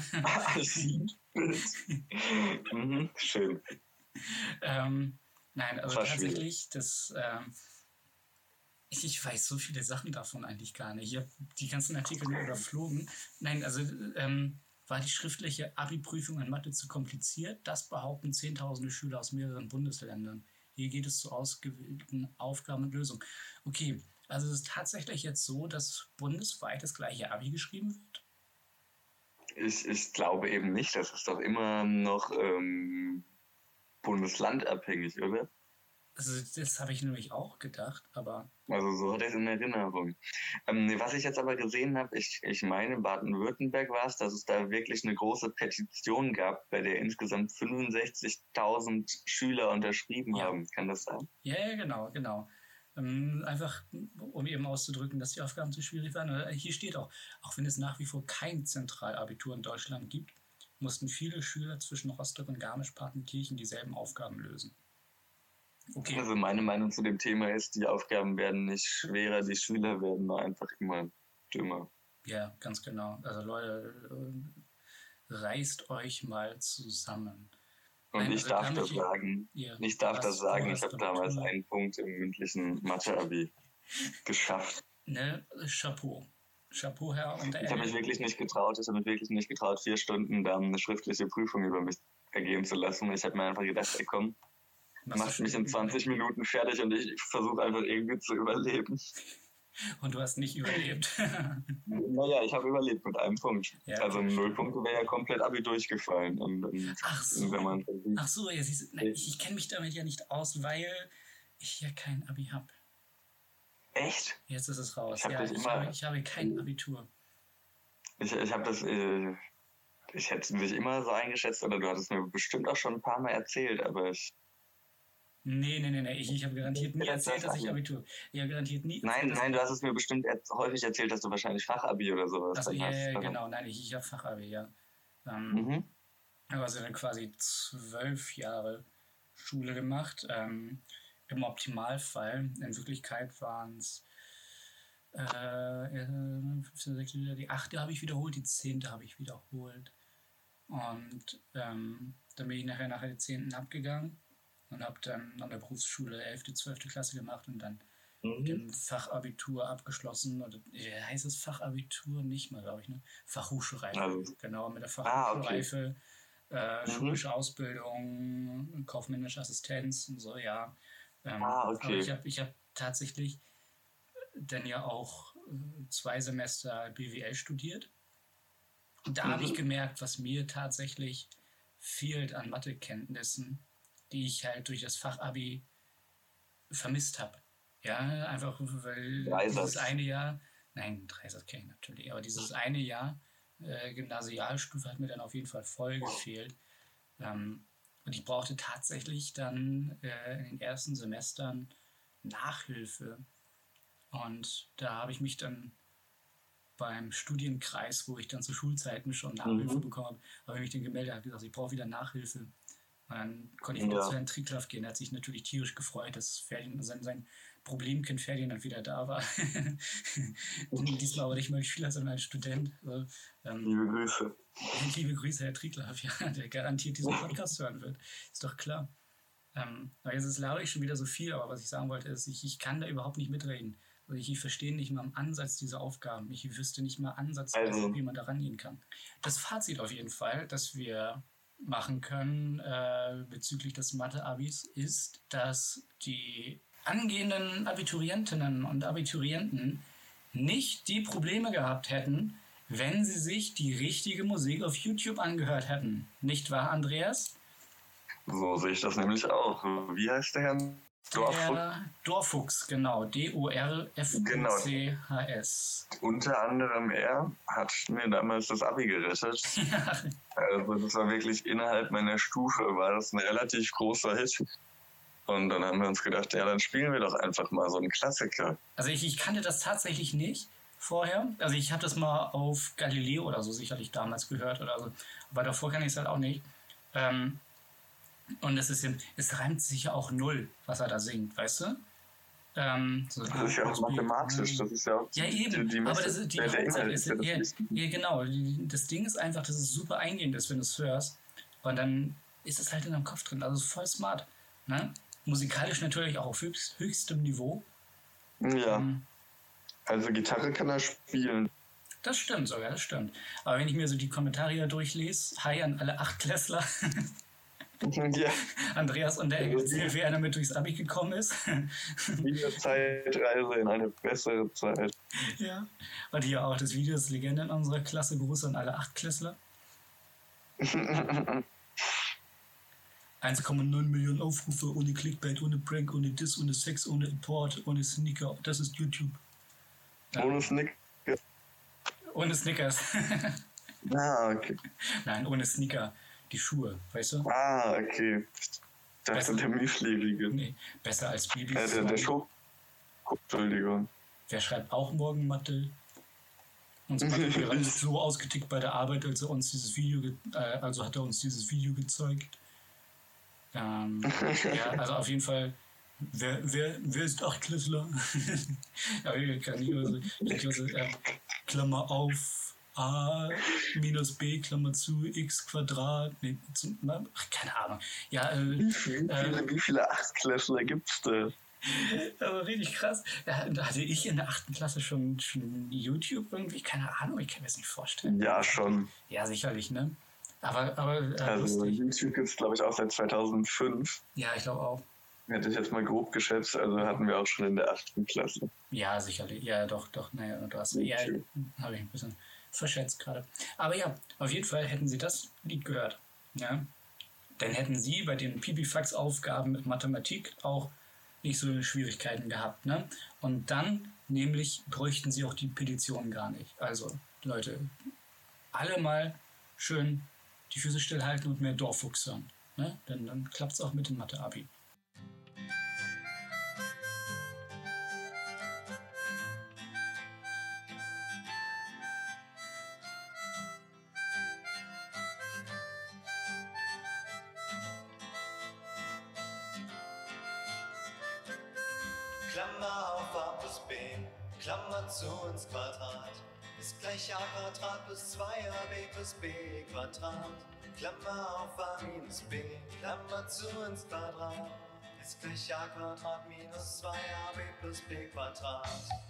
mhm, schön. ähm, nein, also War tatsächlich, das, ähm, ich, ich weiß so viele Sachen davon eigentlich gar nicht. Ich habe die ganzen Artikel nur überflogen. Nein, also ähm, war die schriftliche Abi-Prüfung in Mathe zu kompliziert? Das behaupten Zehntausende Schüler aus mehreren Bundesländern. Hier geht es zu ausgewählten Aufgaben und Lösungen. Okay, also es ist tatsächlich jetzt so, dass bundesweit das gleiche Abi geschrieben wird? Ich, ich glaube eben nicht. Das ist doch immer noch ähm, bundeslandabhängig, oder? Also das habe ich nämlich auch gedacht, aber... Also so hatte ich es in Erinnerung. Ähm, was ich jetzt aber gesehen habe, ich, ich meine, Baden-Württemberg war es, dass es da wirklich eine große Petition gab, bei der insgesamt fünfundsechzigtausend Schüler unterschrieben Ja. haben. Kann das sein? Ja, ja, genau, genau. Ähm, einfach, um eben auszudrücken, dass die Aufgaben zu schwierig waren. Äh, Hier steht auch, auch wenn es nach wie vor kein Zentralabitur in Deutschland gibt, mussten viele Schüler zwischen Rostock und Garmisch-Partenkirchen dieselben Aufgaben lösen. Okay, Also meine Meinung zu dem Thema ist, die Aufgaben werden nicht schwerer, die Schüler werden nur einfach immer dümmer. ja, ganz genau. Also Leute, äh, reißt euch mal zusammen. Und Nein, ich also darf kann das ich- sagen, Ja, ich darf du das hast- sagen, du ich hast habe damals Abitur. einen Punkt im mündlichen Mathe-Abi geschafft. Ne, Chapeau. Chapeau, Herr und Ich habe mich wirklich nicht getraut, ich habe mich wirklich nicht getraut, vier Stunden dann eine schriftliche Prüfung über mich ergehen zu lassen. Ich habe mir einfach gedacht, ey komm, mach mich in zwanzig Minuten fertig und ich versuche einfach irgendwie zu überleben. Und du hast nicht überlebt. Naja, ich habe überlebt mit einem Punkt. Ja, also okay. null Punkte wäre ja komplett Abi durchgefallen. Und, und, Ach so. wenn man, Ach so, ja, siehst du, nein, ich, ich kenne mich damit ja nicht aus, weil ich ja kein Abi habe. echt? Jetzt ist es raus. Ich hab ja, das ich, immer- habe, ich habe kein Abitur. Ich, ich habe das, äh, ich hätte dich immer so eingeschätzt, oder du hattest mir bestimmt auch schon ein paar Mal erzählt, aber ich, Nee, nee, nee, nee. Ich, ich habe garantiert nie Ja, erzählt, das dass ich Abi. Abitur. Ich habe garantiert nie nein, erzählt, dass nein, du hast es mir bestimmt er häufig erzählt, dass du wahrscheinlich Fachabi oder sowas Achso, dann ja, hast. ja, Also, genau. Nein, ich, ich habe Fachabi, ja. Ähm, Mhm. Also dann quasi zwölf Jahre Schule gemacht. Ähm, Im Optimalfall. In Wirklichkeit waren es äh, äh, fünfte, sechste, die achte habe ich wiederholt, die zehnte habe ich wiederholt. Und ähm, dann bin ich nachher nachher die zehnten abgegangen und habe dann an der Berufsschule elfte, zwölfte Klasse gemacht und dann mit Mhm. dem Fachabitur abgeschlossen. Oder äh, heißt es Fachabitur nicht mal, glaube ich, ne? Fachhochschulreife. Also, Genau, mit der Ah, okay. Fachhochschulreife, äh, Mhm. schulische Ausbildung, kaufmännische Assistenz und so, ja. Ähm, Ah, okay. Aber ich habe ich hab tatsächlich dann ja auch äh, zwei Semester B W L studiert. Und da habe ich Mhm. gemerkt, was mir tatsächlich fehlt an Mathekenntnissen, die ich halt durch das Fachabi vermisst habe. Ja, einfach weil Dreisatz. dieses eine Jahr, nein, Dreisatz kenne ich natürlich, aber dieses eine Jahr äh, Gymnasialstufe hat mir dann auf jeden Fall voll gefehlt. Ähm, und ich brauchte tatsächlich dann äh, in den ersten Semestern Nachhilfe. Und da habe ich mich dann beim Studienkreis, wo ich dann zu Schulzeiten schon Nachhilfe Mhm. bekommen habe, habe ich mich dann gemeldet, habe gesagt, ich brauche wieder Nachhilfe. Und dann konnte ich wieder Ja. zu Herrn Trieklaff gehen. Er hat sich natürlich tierisch gefreut, dass Ferdinand, sein, sein Problemkind Ferdinand wieder da war. Diesmal aber nicht mal Schüler, sondern ein Student. Also, ähm, Liebe Grüße. liebe Grüße, Herr Trieklaff, ja, der garantiert diesen Podcast hören wird. Ist doch klar. Ähm, aber jetzt ist laber ich schon wieder so viel, aber was ich sagen wollte, ist, ich, ich kann da überhaupt nicht mitreden. Also ich, ich verstehe nicht mal am Ansatz diese Aufgaben. Ich wüsste nicht mal ansatzweise, Also. wie man da rangehen kann. Das Fazit auf jeden Fall, das wir machen können äh, bezüglich des Mathe-Abis, ist, dass die angehenden Abiturientinnen und Abiturienten nicht die Probleme gehabt hätten, wenn sie sich die richtige Musik auf YouTube angehört hätten. Nicht wahr, Andreas? So sehe ich das nämlich auch. Wie heißt der Herr? Dorffuchs? Der Dorfuchs, genau. D O R F U C H S. Unter anderem er hat mir damals das Abi gerettet. Also das war wirklich innerhalb meiner Stufe, war das ein relativ großer Hit. Und dann haben wir uns gedacht, ja, dann spielen wir doch einfach mal so einen Klassiker. Also ich, ich kannte das tatsächlich nicht vorher. Also ich habe das mal auf Galileo oder so sicherlich damals gehört oder so. Aber davor kann ich es halt auch nicht. Ähm, und es ist, es reimt sich ja auch null, was er da singt, weißt du? Ähm, so Das ist ja auch mathematisch, das ist ja auch Ja, eben, die, die aber Messe- das ist die der, der Hauptsache. Inhalt Ist, ist ja das ja, Wichtige. ja, genau. Die- Das Ding ist einfach, dass es super eingehend ist, wenn du es hörst. Und dann ist es halt in deinem Kopf drin. Also es ist voll smart. Ne? Musikalisch natürlich auch auf höchst, höchstem Niveau. Ja, Ähm, also Gitarre kann er spielen. Das stimmt sogar, das stimmt. Aber wenn ich mir so die Kommentare hier durchlese, hi an alle Achtklässler, Ja, Andreas und der erzählt, wie einer mit durchs Abi gekommen ist. wieder Zeitreise in eine bessere Zeit. Ja. Und hier auch das Video ist Legende in unserer Klasse. Gruß an alle Achtklässler. eins Komma neun Millionen Aufrufe ohne Clickbait, ohne Prank, ohne Diss, ohne Sex, ohne Import, ohne Sneaker. Das ist YouTube. Ja. Ohne Snick. Ohne Snickers. Ah, okay. Nein, ohne Sneaker. Die Schuhe, weißt du? Ah, okay. Das Besser. ist der Müsli-Riegel. Nee, besser als Bibis. Äh, der, der Schoko. Entschuldigung. Wer schreibt auch morgen Mathe? Unser Mathelehrer ist so ausgetickt bei der Arbeit, als er uns dieses Video, ge äh, also hat er uns dieses Video gezeigt. Ähm, ja, also auf jeden Fall, wer, wer, wer ist Achtklässler? Ja, grandiose, grandiose, äh, Klammer auf, A minus B, Klammer zu, X Quadrat, nee, zum, ach, keine Ahnung. Ja, äh, Wie viele, äh, wie viele Achtklässler gibt's da? aber richtig krass. Ja, da hatte ich in der achten Klasse schon, schon YouTube irgendwie, keine Ahnung, ich kann mir das nicht vorstellen. Ja, schon. Ja, sicherlich, ne? Aber, aber äh, Also lustig. YouTube gibt's, glaube ich, auch seit zweitausendfünf. Ja, ich glaube auch. Hätte ich jetzt mal grob geschätzt, also hatten wir auch schon in der achten Klasse. Ja, sicherlich. Ja, doch, doch. Naja, du hast ja, habe ich ein bisschen verschätzt gerade. Aber ja, auf jeden Fall hätten sie das Lied gehört. Ja. Dann hätten sie bei den Pipifax-Aufgaben mit Mathematik auch nicht so Schwierigkeiten gehabt. Ne? Und dann nämlich bräuchten sie auch die Petition gar nicht. Also, Leute, alle mal schön die Füße stillhalten und mehr Dorffuchs hören. Ne? Denn dann klappt es auch mit dem Mathe-Abi. Klammer auf a plus b, Klammer zu ins Quadrat, ist gleich a Quadrat plus zwei a b plus b Quadrat. Klammer auf a minus b, Klammer zu ins Quadrat, ist gleich a Quadrat minus zwei a b plus b Quadrat.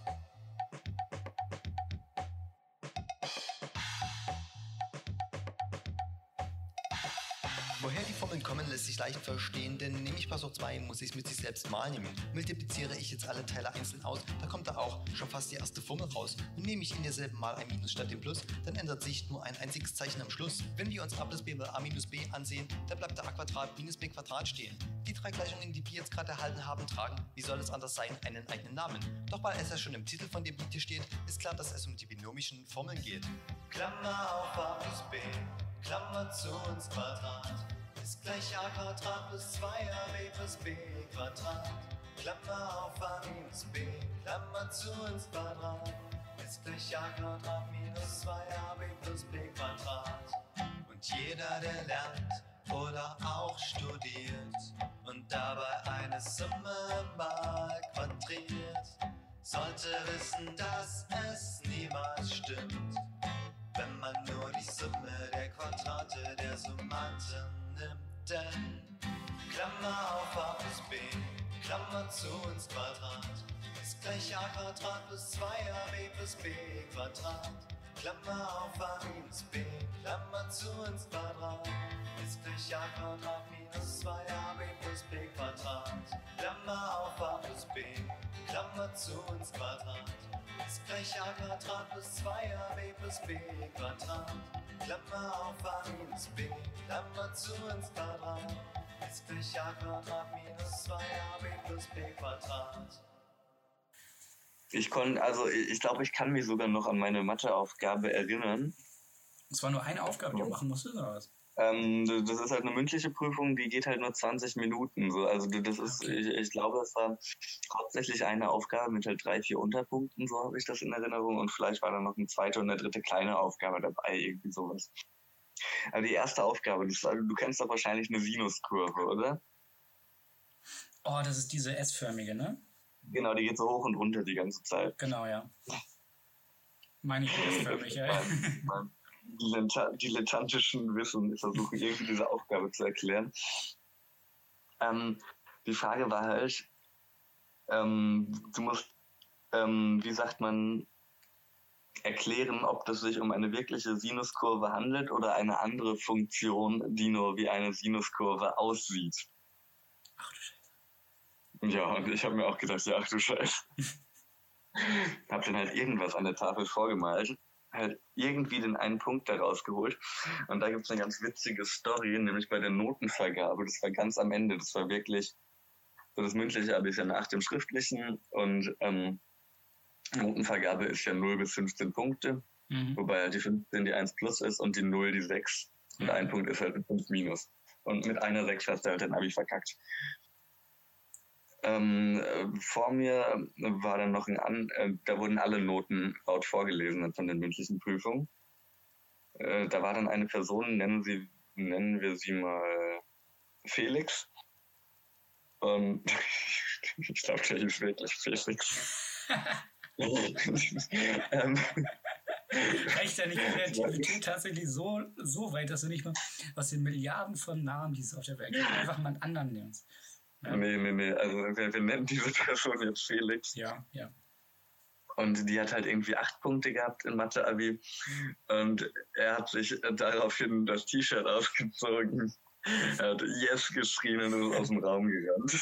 Woher die Formeln kommen, lässt sich leicht verstehen, denn nehme ich Passus zwei, muss ich es mit sich selbst mal nehmen. Multipliziere ich jetzt alle Teile einzeln aus, da kommt da auch schon fast die erste Formel raus. Und nehme ich in derselben Mal ein Minus statt dem Plus, dann ändert sich nur ein einziges Zeichen am Schluss. Wenn wir uns a plus b mal a minus b ansehen, dann bleibt der a Quadrat minus b Quadrat stehen. Die drei Gleichungen, die wir jetzt gerade erhalten haben, tragen, wie soll es anders sein, einen eigenen Namen. Doch weil es ja schon im Titel von dem Lied hier steht, ist klar, dass es um die binomischen Formeln geht. Klammer auf a plus b, Klammer zu ins Quadrat, ist gleich a Quadrat plus zwei a b plus b Quadrat. Klammer auf a minus b, Klammer zu ins Quadrat, ist gleich a Quadrat minus zwei a b plus b Quadrat. Und jeder, der lernt oder auch studiert und dabei eine Summe mal quadriert, sollte wissen, dass es niemals stimmt, wenn man nur die Summe der Quadrate der Summanden nimmt. Denn Klammer auf a plus b, Klammer zu ins Quadrat, ist gleich a Quadrat plus zwei a b plus b Quadrat. Klammer auf a minus b, Klammer zu ins Quadrat, ist gleich a Quadrat minus zwei a b plus b Quadrat. Klammer auf a plus b, Klammer zu ins Quadrat, ist gleich a Quadrat plus zwei a b plus b Quadrat. Klammer auf a minus b, Klammer zu ins Quadrat, ist gleich a Quadrat minus zwei a b plus b Quadrat. Ich konnte, also ich glaube, ich kann mich sogar noch an meine Matheaufgabe erinnern. Es war nur eine Aufgabe, die du machen musstest, oder was? Ähm, das ist halt eine mündliche Prüfung, die geht halt nur zwanzig Minuten. So. Also das ist, Okay. ich, ich glaube, es war hauptsächlich eine Aufgabe mit halt drei, vier Unterpunkten, so habe ich das in Erinnerung. Und vielleicht war dann noch eine zweite und eine dritte kleine Aufgabe dabei, irgendwie sowas. Aber die erste Aufgabe, das war, du kennst doch wahrscheinlich eine Sinuskurve, oder? Oh, das ist diese S-förmige, ne? Genau, die geht so hoch und runter die ganze Zeit. Genau, ja. Meine ich S-förmig, ja. Mein Diletta- dilettantischen Wissen, ich versuche irgendwie diese Aufgabe zu erklären. Ähm, die Frage war halt, ähm, du musst, ähm, wie sagt man, erklären, ob das sich um eine wirkliche Sinuskurve handelt oder eine andere Funktion, die nur wie eine Sinuskurve aussieht. Ach du Scheiße. Ja, und ich habe mir auch gedacht, ja, ach du Scheiße. Hab dann halt irgendwas an der Tafel vorgemalt, halt irgendwie den einen Punkt daraus geholt. Und da gibt es eine ganz witzige Story, nämlich bei der Notenvergabe. Das war ganz am Ende, das war wirklich, so das mündliche Abi ist ja nach dem schriftlichen und ähm, Notenvergabe ist ja null bis fünfzehn Punkte, Mhm. wobei halt die fünfzehn die eins plus ist und die null die sechs. Und ein Punkt ist halt ein fünf minus. Und mit einer sechs hast du halt den Abi verkackt. Ähm, äh, vor mir war dann noch ein An, äh, da wurden alle Noten laut vorgelesen von den mündlichen Prüfungen. Äh, da war dann eine Person, nennen, sie, nennen wir sie mal Felix. Und ich glaube, der hieß wirklich Felix. ähm, Reicht deine Kreativität tatsächlich so, so weit, dass du nicht mal aus den Milliarden von Namen, die es auf der Welt gibt, einfach mal einen anderen nimmst? Ja. Nee, nee, nee, also wir, wir nennen diese Person jetzt Felix. Ja, ja. Und die hat halt irgendwie acht Punkte gehabt in Mathe-Abi. Und er hat sich daraufhin das T-Shirt ausgezogen Er hat Yes geschrien und ist aus dem Raum gerannt.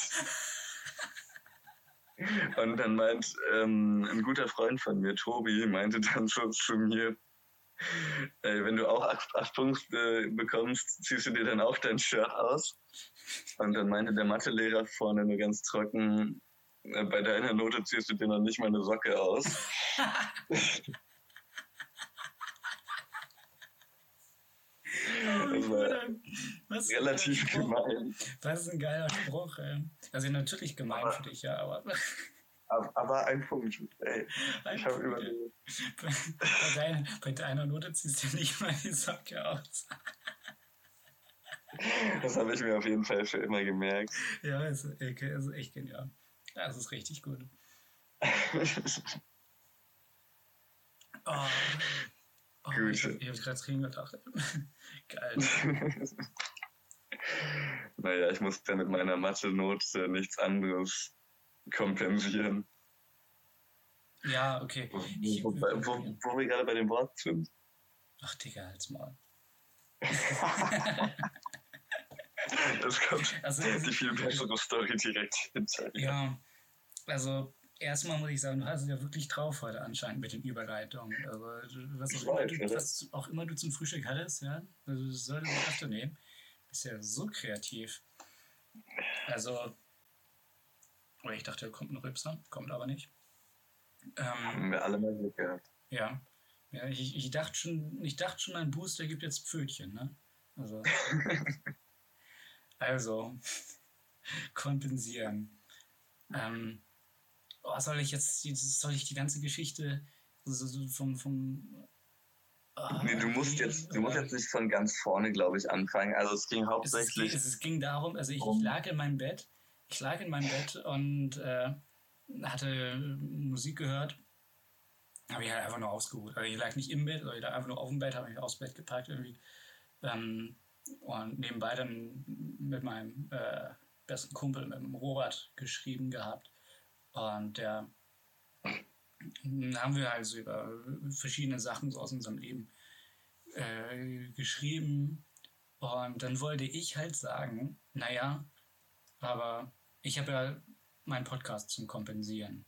Und dann meint ähm, ein guter Freund von mir, Tobi, meinte dann so zu mir, ey, wenn du auch acht, acht Punkte bekommst, ziehst du dir dann auch dein Shirt aus? Und dann meinte der Mathelehrer vorne nur ganz trocken, äh, bei deiner Note ziehst du dir noch nicht mal eine Socke aus. Das war Was relativ gemein. Das ist ein geiler Spruch, ey. Also natürlich gemein aber, für dich, ja, aber... Aber ein Punkt, ey. Ein ich habe Punkt, überlegt. Bei, bei, deiner, bei deiner Note ziehst du nicht mal die Socke aus. Das habe ich mir auf jeden Fall für immer gemerkt. Ja, ist, ist echt genial. Ja, das ist richtig gut. Oh. Oh, Gut. ich habe hab gerade drin gedacht. Geil. Naja, ich muss ja mit meiner Mathe-Note nichts anderes kompensieren. Ja, okay. Ich, wo, wo, wo wir gerade bei dem Wort sind. Ach, Digga, halt's mal. Das kommt also, die viel bessere Story direkt hinter. Ja, also erstmal muss ich sagen, du hast es ja wirklich drauf heute anscheinend mit den Überleitungen. Also was auch, immer du, was auch immer du zum Frühstück hattest, ja, also das solltest du öfter nehmen. Bist ja so kreativ. Also, oh, ich dachte, da kommt ein Rübser, kommt aber nicht. Ähm, Haben wir alle mal Glück gehabt. Ja, ja ich, ich dachte schon, ich dachte schon, mein Booster gibt jetzt Pfötchen, ne? Also, also kompensieren. Ähm, oh, soll ich jetzt, soll ich die ganze Geschichte also vom, vom oh, nee, du musst jetzt, du musst jetzt nicht von ganz vorne, glaube ich, anfangen. Also es ging hauptsächlich. Es, es, es ging darum, also ich, ich lag in meinem Bett, ich lag in meinem Bett und äh, hatte Musik gehört, habe ich halt einfach nur ausgeruht. Also ich lag nicht im Bett, sondern ich lag einfach nur auf dem Bett, habe mich aufs Bett gepackt irgendwie. Ähm, und nebenbei dann mit meinem äh, besten Kumpel, mit dem Robert, geschrieben gehabt. Und der haben wir halt so über verschiedene Sachen so aus unserem Leben äh, geschrieben. Und dann wollte ich halt sagen, naja, aber ich habe ja meinen Podcast zum Kompensieren.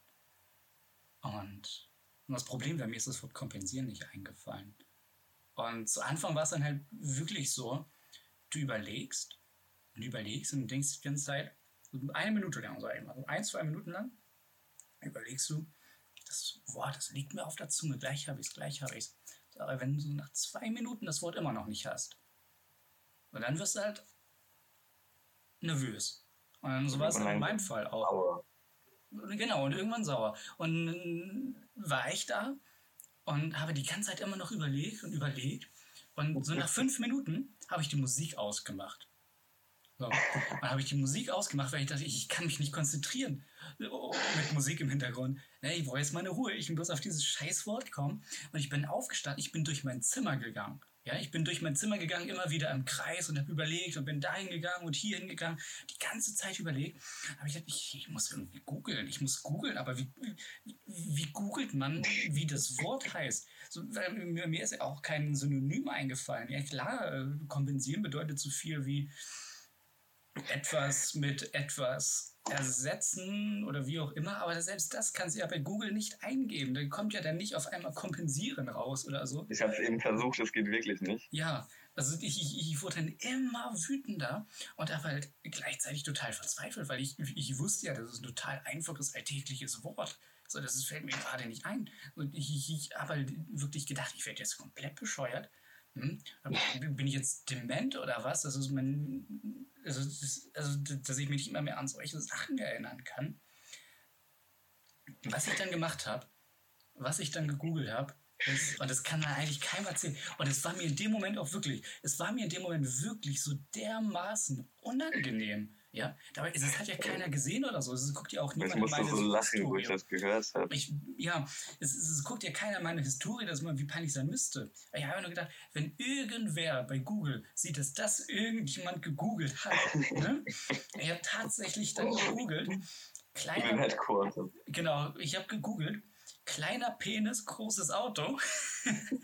Und, und das Problem bei mir ist, das Wort Kompensieren nicht eingefallen. Und zu Anfang war es dann halt wirklich so, du überlegst und überlegst und denkst die ganze Zeit, eine Minute lang, sag ich mal, so ein, zwei Minuten lang, überlegst du, das Wort, das liegt mir auf der Zunge, gleich habe ich es, gleich habe ich es. Aber wenn du nach zwei Minuten das Wort immer noch nicht hast, und dann wirst du halt nervös. Und dann so war es in meinem Fall auch. Sauer. Genau, und irgendwann sauer. Und dann war ich da und habe die ganze Zeit immer noch überlegt und überlegt. Und so nach fünf Minuten habe ich die Musik ausgemacht. So. Dann habe ich die Musik ausgemacht, weil ich dachte, ich kann mich nicht konzentrieren. Oh, mit Musik im Hintergrund. Nee, ich brauche jetzt meine Ruhe. Ich bin bloß auf dieses Scheißwort kommen. Und ich bin aufgestanden, ich bin durch mein Zimmer gegangen. Ja, ich bin durch mein Zimmer gegangen, immer wieder im Kreis und habe überlegt und bin dahin gegangen und hier hingegangen. Die ganze Zeit überlegt. Aber ich dachte, ich, ich muss irgendwie googeln. Ich muss googeln, aber wie, wie, wie googelt man, wie das Wort heißt? So, weil mir, mir ist ja auch kein Synonym eingefallen. Ja klar, kompensieren bedeutet so viel wie etwas mit etwas ersetzen oder wie auch immer, aber selbst das kannst du ja bei Google nicht eingeben. Da kommt ja dann nicht auf einmal kompensieren raus oder so. Ich habe es eben versucht, das geht wirklich nicht. Ja, also ich, ich, ich wurde dann immer wütender und habe halt gleichzeitig total verzweifelt, weil ich, ich wusste ja, das ist ein total einfaches, alltägliches Wort. So, das ist, fällt mir gerade nicht ein. Und ich, ich, ich habe halt wirklich gedacht, ich werde jetzt komplett bescheuert. Hm? Bin ich jetzt dement oder was? Das ist mein, also, das, also, dass ich mich nicht immer mehr an solche Sachen erinnern kann. Was ich dann gemacht habe, was ich dann gegoogelt habe, ist, und das kann man eigentlich keinem erzählen, und es war mir in dem Moment auch wirklich, es war mir in dem Moment wirklich so dermaßen unangenehm. Ja, dabei ist, es hat ja keiner gesehen oder so. Es guckt ja auch niemand meine Historie. Ich musste so lachen, wo ich das gehört habe. Ich, ja, es, es guckt ja keiner meine Historie, dass man wie peinlich sein müsste. Ich habe nur gedacht, wenn irgendwer bei Google sieht, dass das irgendjemand gegoogelt hat, ne? Ich habe tatsächlich dann gegoogelt, kleiner, genau, ich habe gegoogelt, kleiner Penis, großes Auto.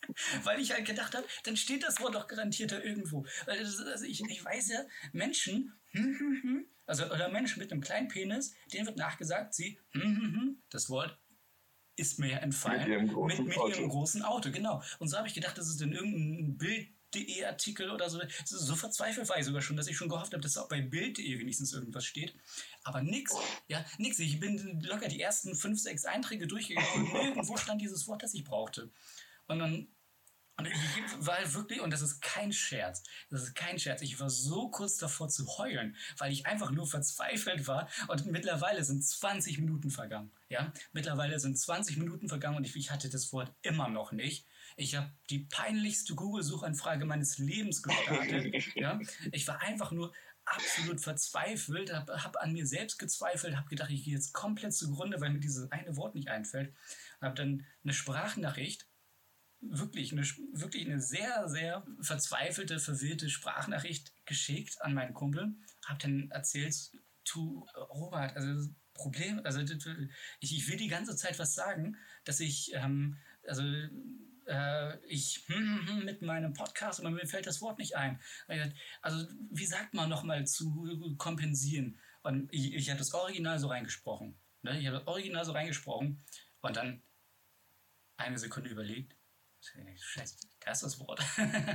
Weil ich halt gedacht habe, dann steht das Wort doch garantiert da irgendwo. Weil das, also ich, ich weiß ja, Menschen, hm, hm, hm, also oder Menschen mit einem kleinen Penis, denen wird nachgesagt, sie, hm, hm, hm, das Wort ist mir ja entfallen. Mit ihrem großen mit, mit Auto. ihrem großen Auto, genau. Und so habe ich gedacht, das ist in irgendeinem Bild. De Artikel oder so. So verzweifelt war ich sogar schon, dass ich schon gehofft habe, dass auch bei Bild punkt de wenigstens irgendwas steht. Aber nix. Ja, nix. Ich bin locker die ersten fünf, sechs Einträge durchgegangen und nirgendwo stand dieses Wort, das ich brauchte. Und dann und ich war wirklich, und das ist kein Scherz, das ist kein Scherz, ich war so kurz davor zu heulen, weil ich einfach nur verzweifelt war und mittlerweile sind zwanzig Minuten vergangen. Ja, mittlerweile sind zwanzig Minuten vergangen und ich, ich hatte das Wort immer noch nicht. Ich habe die peinlichste Google-Suchanfrage meines Lebens gestartet. Ja? Ich war einfach nur absolut verzweifelt, habe hab an mir selbst gezweifelt, habe gedacht, ich gehe jetzt komplett zugrunde, weil mir dieses eine Wort nicht einfällt. Habe dann eine Sprachnachricht, wirklich eine, wirklich eine sehr, sehr verzweifelte, verwirrte Sprachnachricht geschickt an meinen Kumpel. Habe dann erzählt, du, Robert, also das Problem, also ich, ich will die ganze Zeit was sagen, dass ich, ähm, also äh, ich hm, hm, hm, mit meinem Podcast, aber mir fällt das Wort nicht ein. Also wie sagt man nochmal zu kompensieren? Und ich, ich habe das Original so reingesprochen. Ne? Ich habe das Original so reingesprochen und dann eine Sekunde überlegt. Scheiße, da ist das Wort.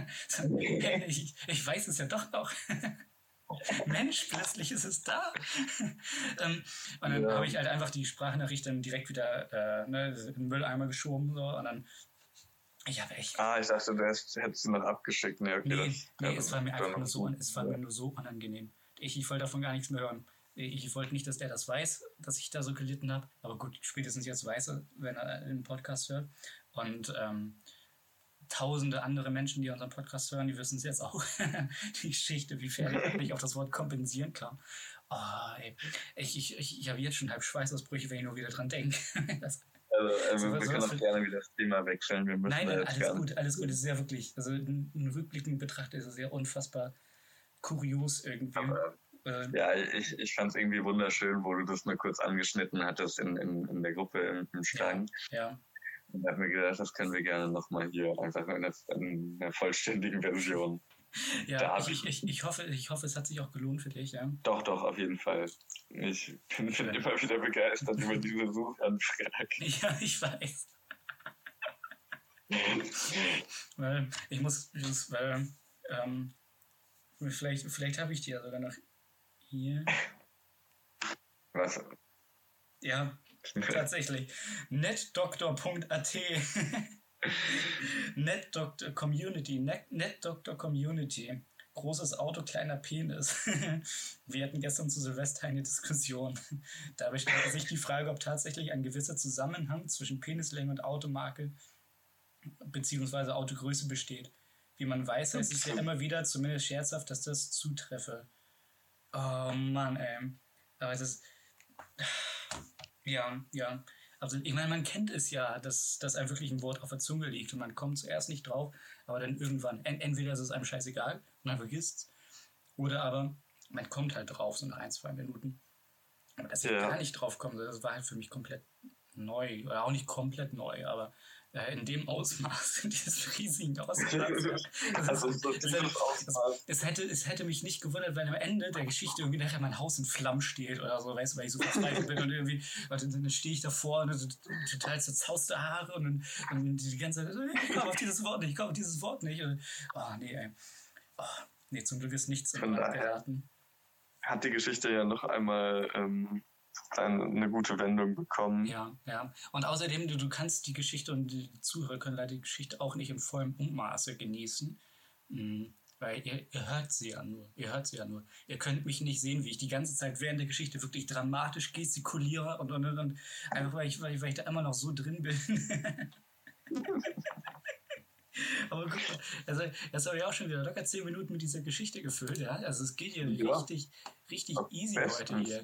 ich, ich weiß es ja doch noch. Mensch, plötzlich ist es da. ähm, und dann ja. habe ich halt einfach die Sprachnachricht dann direkt wieder äh, ne, in den Mülleimer geschoben. So, und dann, ich habe echt... Ah, ich dachte, du hättest, hättest du noch abgeschickt. Nee, okay, nee, das, nee das es war mir einfach nur so, es war ja. mir nur so unangenehm. Ich, ich wollte davon gar nichts mehr hören. Ich, ich wollte nicht, dass er das weiß, dass ich da so gelitten habe. Aber gut, spätestens jetzt weiß er, wenn er den Podcast hört. Und ähm, tausende andere Menschen, die unseren Podcast hören, die wissen es jetzt auch. Die Geschichte, wie Ferdi ich auf das Wort kompensieren kam. Oh, ey. Ich, ich, ich, ich habe jetzt schon halb Schweißausbrüche, wenn ich nur wieder dran denke. Das, also, also wir können auch gerne wieder das Thema wechseln. Wir müssen nein, da nein, jetzt alles gerne. gut, alles gut. Es ist ja wirklich, also in, in rückblickend betrachtet ist es ja unfassbar kurios irgendwie. Aber, äh, ja, ich, ich fand es irgendwie wunderschön, wo du das nur kurz angeschnitten hattest in, in, in der Gruppe im, im Strang. Ja. ja. Und da habe mir gedacht, das können wir gerne nochmal hier einfach in einer, in einer vollständigen Version. Ja, ich, ich, ich, hoffe, ich hoffe, es hat sich auch gelohnt für dich, ja? Doch, doch, auf jeden Fall. Ich bin ja. immer wieder begeistert über diese Suchanfrage. Ja, ich weiß. weil ich muss, ich muss weil, ähm, vielleicht, vielleicht habe ich die ja sogar noch hier. Was? Ja. Tatsächlich. netdoktor punkt a t NetDoctor Community. Net, NetDoctor Community. Großes Auto, kleiner Penis. Wir hatten gestern zu Silvester eine Diskussion. Dabei stellte sich die Frage, ob tatsächlich ein gewisser Zusammenhang zwischen Penislänge und Automarke bzw. Autogröße besteht. Wie man weiß, heißt es ja immer wieder, zumindest scherzhaft, dass das zutreffe. Oh Mann, ey. Aber es ist... Ja, ja. Also ich meine, man kennt es ja, dass, dass einem wirklich ein Wort auf der Zunge liegt und man kommt zuerst nicht drauf, aber dann irgendwann, entweder ist es einem scheißegal und man vergisst es, oder aber man kommt halt drauf, so nach ein, zwei Minuten. Aber dass ich ja. gar nicht drauf komme, das war halt für mich komplett neu, oder auch nicht komplett neu, aber äh, in dem Ausmaß, in diesem riesigen Ausmaß. Also, es, es, hätte, es, es, hätte, es hätte mich nicht gewundert, wenn am Ende der Geschichte irgendwie nachher mein Haus in Flammen steht oder so, weißt du, weil ich so verzweifelt bin und irgendwie, und dann stehe ich davor und total zerzauste Haare und, und die ganze Zeit, ich komme auf dieses Wort nicht, ich komme auf dieses Wort nicht. Und, oh, nee, ey. Oh, nee, zum Glück ist nichts im Land geraten. Hat die Geschichte ja noch einmal ähm, eine gute Wendung bekommen. Ja, ja. Und außerdem, du, du kannst die Geschichte und die Zuhörer können leider die Geschichte auch nicht im vollen Ummaße genießen, mh, weil ihr, ihr hört sie ja nur. Ihr hört sie ja nur. Ihr könnt mich nicht sehen, wie ich die ganze Zeit während der Geschichte wirklich dramatisch gestikuliere und, und, und, und einfach, weil ich, weil, ich, weil ich da immer noch so drin bin. Aber guck mal, also, das habe ich auch schon wieder locker zehn Minuten mit dieser Geschichte gefüllt, ja. Also es geht hier ja. richtig, richtig easy heute hier.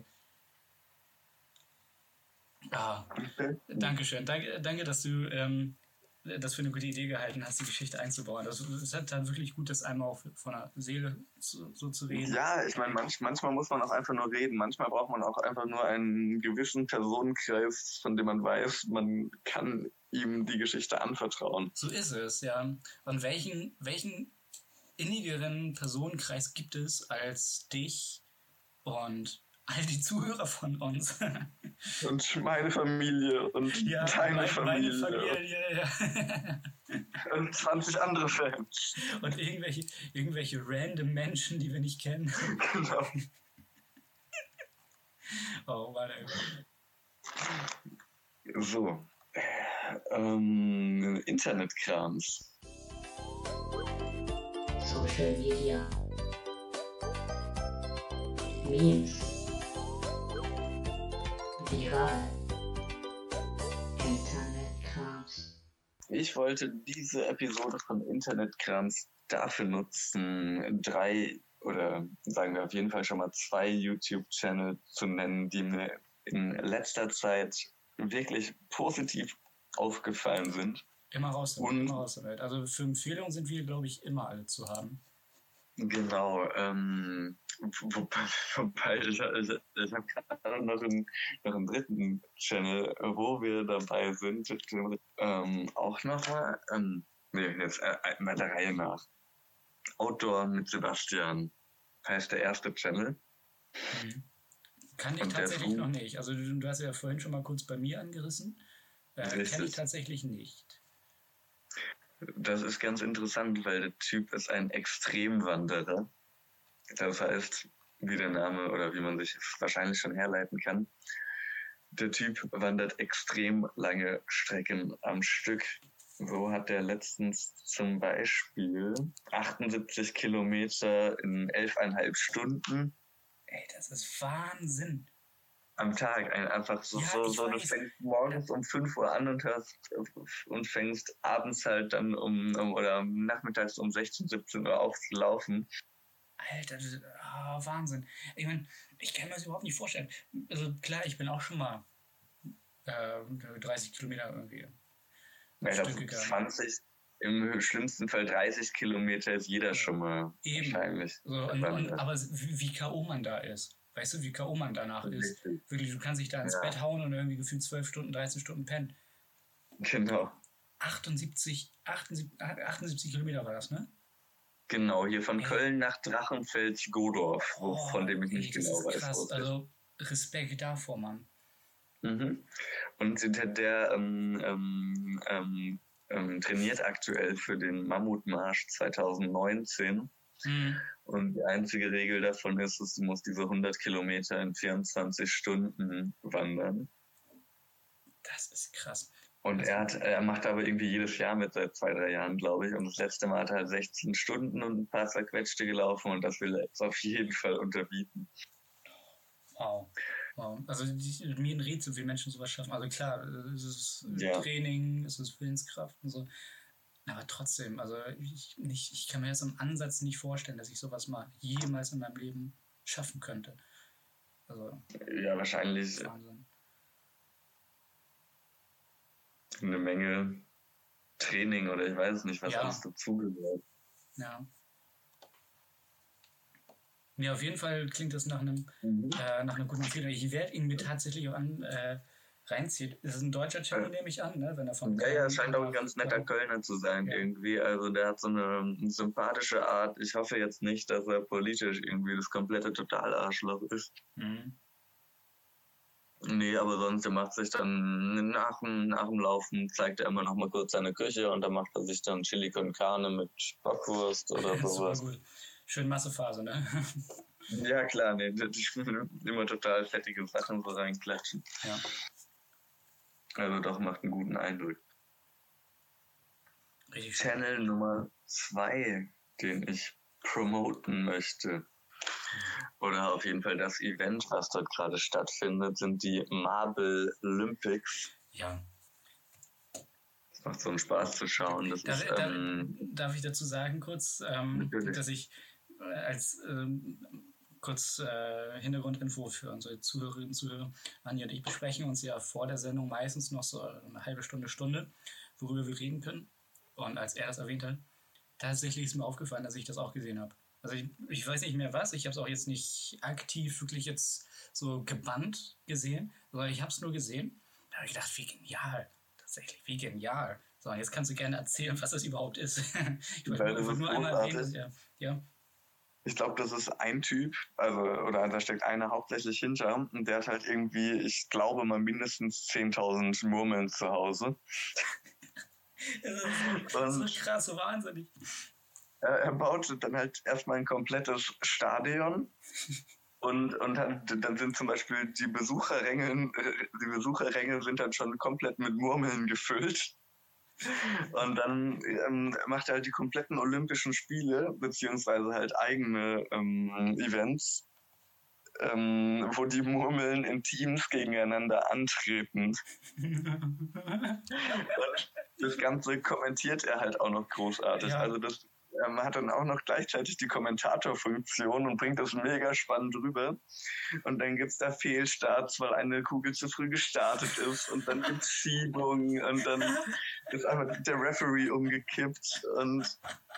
Ah, okay. Dankeschön. Danke, danke, dass du ähm, das für eine gute Idee gehalten hast, die Geschichte einzubauen. Das ist halt dann wirklich gut, das einmal auch von der Seele so, so zu reden. Ja, ich meine, manch, manchmal muss man auch einfach nur reden. Manchmal braucht man auch einfach nur einen gewissen Personenkreis, von dem man weiß, man kann ihm die Geschichte anvertrauen. So ist es, ja. Und welchen, welchen innigeren Personenkreis gibt es als dich und all die Zuhörer von uns? Und meine Familie und ja, deine meine, Familie. Meine Familie, ja. Und zwanzig andere Fans. Und irgendwelche, irgendwelche random Menschen, die wir nicht kennen. Genau. Oh, warte. So. Ähm, Internetkrams. Social Media. Memes. Viral. Internetkrams. Ich wollte diese Episode von Internetkrams dafür nutzen, drei oder sagen wir auf jeden Fall schon mal zwei YouTube-Channel zu nennen, die mir in letzter Zeit wirklich positiv aufgefallen sind. Immer raus damit, Und immer raus damit. Also für Empfehlungen sind wir, glaube ich, immer alle zu haben. Genau, ähm, wobei, wobei ich, ich, ich habe gerade noch einen, noch einen dritten Channel, wo wir dabei sind, ähm, auch nochmal, ähm, nee, jetzt äh, mal der Reihe nach. Outdoor mit Sebastian heißt der erste Channel. Mhm. Kann ich Und der tatsächlich Fu- noch nicht. Also du, du hast ja vorhin schon mal kurz bei mir angerissen. Äh, Kenne ich Richtig. tatsächlich nicht. Das ist ganz interessant, weil der Typ ist ein Extremwanderer. Das heißt, wie der Name oder wie man sich wahrscheinlich schon herleiten kann, der Typ wandert extrem lange Strecken am Stück. So hat er letztens zum Beispiel achtundsiebzig Kilometer in elfeinhalb Stunden Ey, das ist Wahnsinn. am Tag. Ein, einfach so, Ja, so, ich so du weiß. fängst morgens um fünf Uhr an und hörst und fängst abends halt dann um, um oder nachmittags um sechzehn, siebzehn Uhr auf zu laufen. Alter, das ist, ah, Wahnsinn. Ich meine, ich kann mir das überhaupt nicht vorstellen. Also klar, ich bin auch schon mal äh, dreißig Kilometer irgendwie am Ja, Stück das gegangen. zwanzig, im schlimmsten Fall dreißig Kilometer ist jeder schon mal Eben. wahrscheinlich. So, und, und, gewandert. aber wie, wie K O man da ist. Weißt du, wie K O man danach ist? Richtig. Wirklich, du kannst dich da ins Ja. Bett hauen und irgendwie gefühlt zwölf Stunden, dreizehn Stunden pennen. Genau. achtundsiebzig, achtundsiebzig, achtundsiebzig Kilometer war das, ne? Genau, hier von Ey. Köln nach Drachenfels-Godorf, wo- Oh, von dem ich ey, nicht das genau ist weiß. krass. wo es ist. Also Respekt davor, Mann. Mhm. Und der, der ähm, ähm, ähm, ähm, trainiert aktuell für den Mammutmarsch zweitausendneunzehn. Mhm. Und die einzige Regel davon ist, dass du musst diese hundert Kilometer in vierundzwanzig Stunden wandern. Das ist krass. Und er hat, er macht aber irgendwie jedes Jahr mit seit zwei, drei Jahren, glaube ich. Und das letzte Mal hat er halt sechzehn Stunden und ein paar zerquetschte gelaufen und das will er jetzt auf jeden Fall unterbieten. Wow. wow. Also die, mir ein Rätsel, wie Menschen sowas schaffen. Also klar, es ist Ja. Training, es ist Willenskraft und so. Aber trotzdem, also ich, nicht, ich kann mir das im Ansatz nicht vorstellen, dass ich sowas mal jemals in meinem Leben schaffen könnte. Also, Ja, wahrscheinlich Wahnsinn. eine Menge Training oder ich weiß nicht, was Ja. alles dazugehört. Ja. Ja, auf jeden Fall klingt das nach einem Mhm. äh, nach einer guten Empfehlung. Ich werde ihn mir tatsächlich auch an äh, reinziehen. Das ist ein deutscher Channel, nehme ich an, ne? Wenn er von Ja, ja, Köln es scheint auch ein nach- ganz netter Kölner zu sein Ja. irgendwie. Also der hat so eine sympathische Art. Ich hoffe jetzt nicht, dass er politisch irgendwie das komplette Totalarschloch ist. Mhm. Nee, aber sonst, er macht sich dann nach dem, nach dem Laufen, zeigt er immer noch mal kurz seine Küche und dann macht er sich dann Chili con Carne mit Bockwurst oder Super sowas. gut. Schön Massephase, ne? Ja klar, nee, das ist immer total fettige Sachen so reinklatschen. Ja. Also doch, macht einen guten Eindruck. Richtig schön. Channel Nummer zwei, den ich promoten möchte, oder auf jeden Fall das Event, was dort gerade stattfindet, sind die Marble Olympics. Ja. Es macht so einen Spaß zu schauen. Das Darf, ist, darf, ähm, darf ich dazu sagen kurz, ähm, Natürlich. dass ich äh, als ähm, kurz äh, Hintergrundinfo für unsere Zuhörerinnen und Zuhörer, Anja und ich besprechen uns ja vor der Sendung meistens noch so eine halbe Stunde, Stunde worüber wir reden können. Und als er das erwähnt hat, tatsächlich ist mir aufgefallen, dass ich das auch gesehen habe. Also ich, ich weiß nicht mehr was, ich habe es auch jetzt nicht aktiv wirklich jetzt so gebannt gesehen, sondern ich habe es nur gesehen. Da habe ich gedacht, wie genial, tatsächlich, wie genial. So, und jetzt kannst du gerne erzählen, was das überhaupt ist. Ich wollte Weil das nur, ist nur einmal erwähnen, dass, großartig. ja, ja. Ich glaube, das ist ein Typ, also, oder da steckt einer hauptsächlich hinter, und der hat halt irgendwie, ich glaube mal mindestens zehntausend Murmeln zu Hause. Das ist so, so krass, so wahnsinnig. Er, er baut dann halt erstmal ein komplettes Stadion. Und, und dann, dann sind zum Beispiel die Besucherränge, die Besucherränge sind dann schon komplett mit Murmeln gefüllt. Und dann ähm, macht er halt die kompletten Olympischen Spiele, beziehungsweise halt eigene ähm, Events, ähm, wo die Murmeln in Teams gegeneinander antreten. Und das Ganze kommentiert er halt auch noch großartig. Ja. Also das Man hat dann auch noch gleichzeitig die Kommentatorfunktion und bringt das mega spannend rüber. Und dann gibt es da Fehlstarts, weil eine Kugel zu früh gestartet ist. Und dann gibt es Schiebungen und dann ist einfach der Referee umgekippt. Und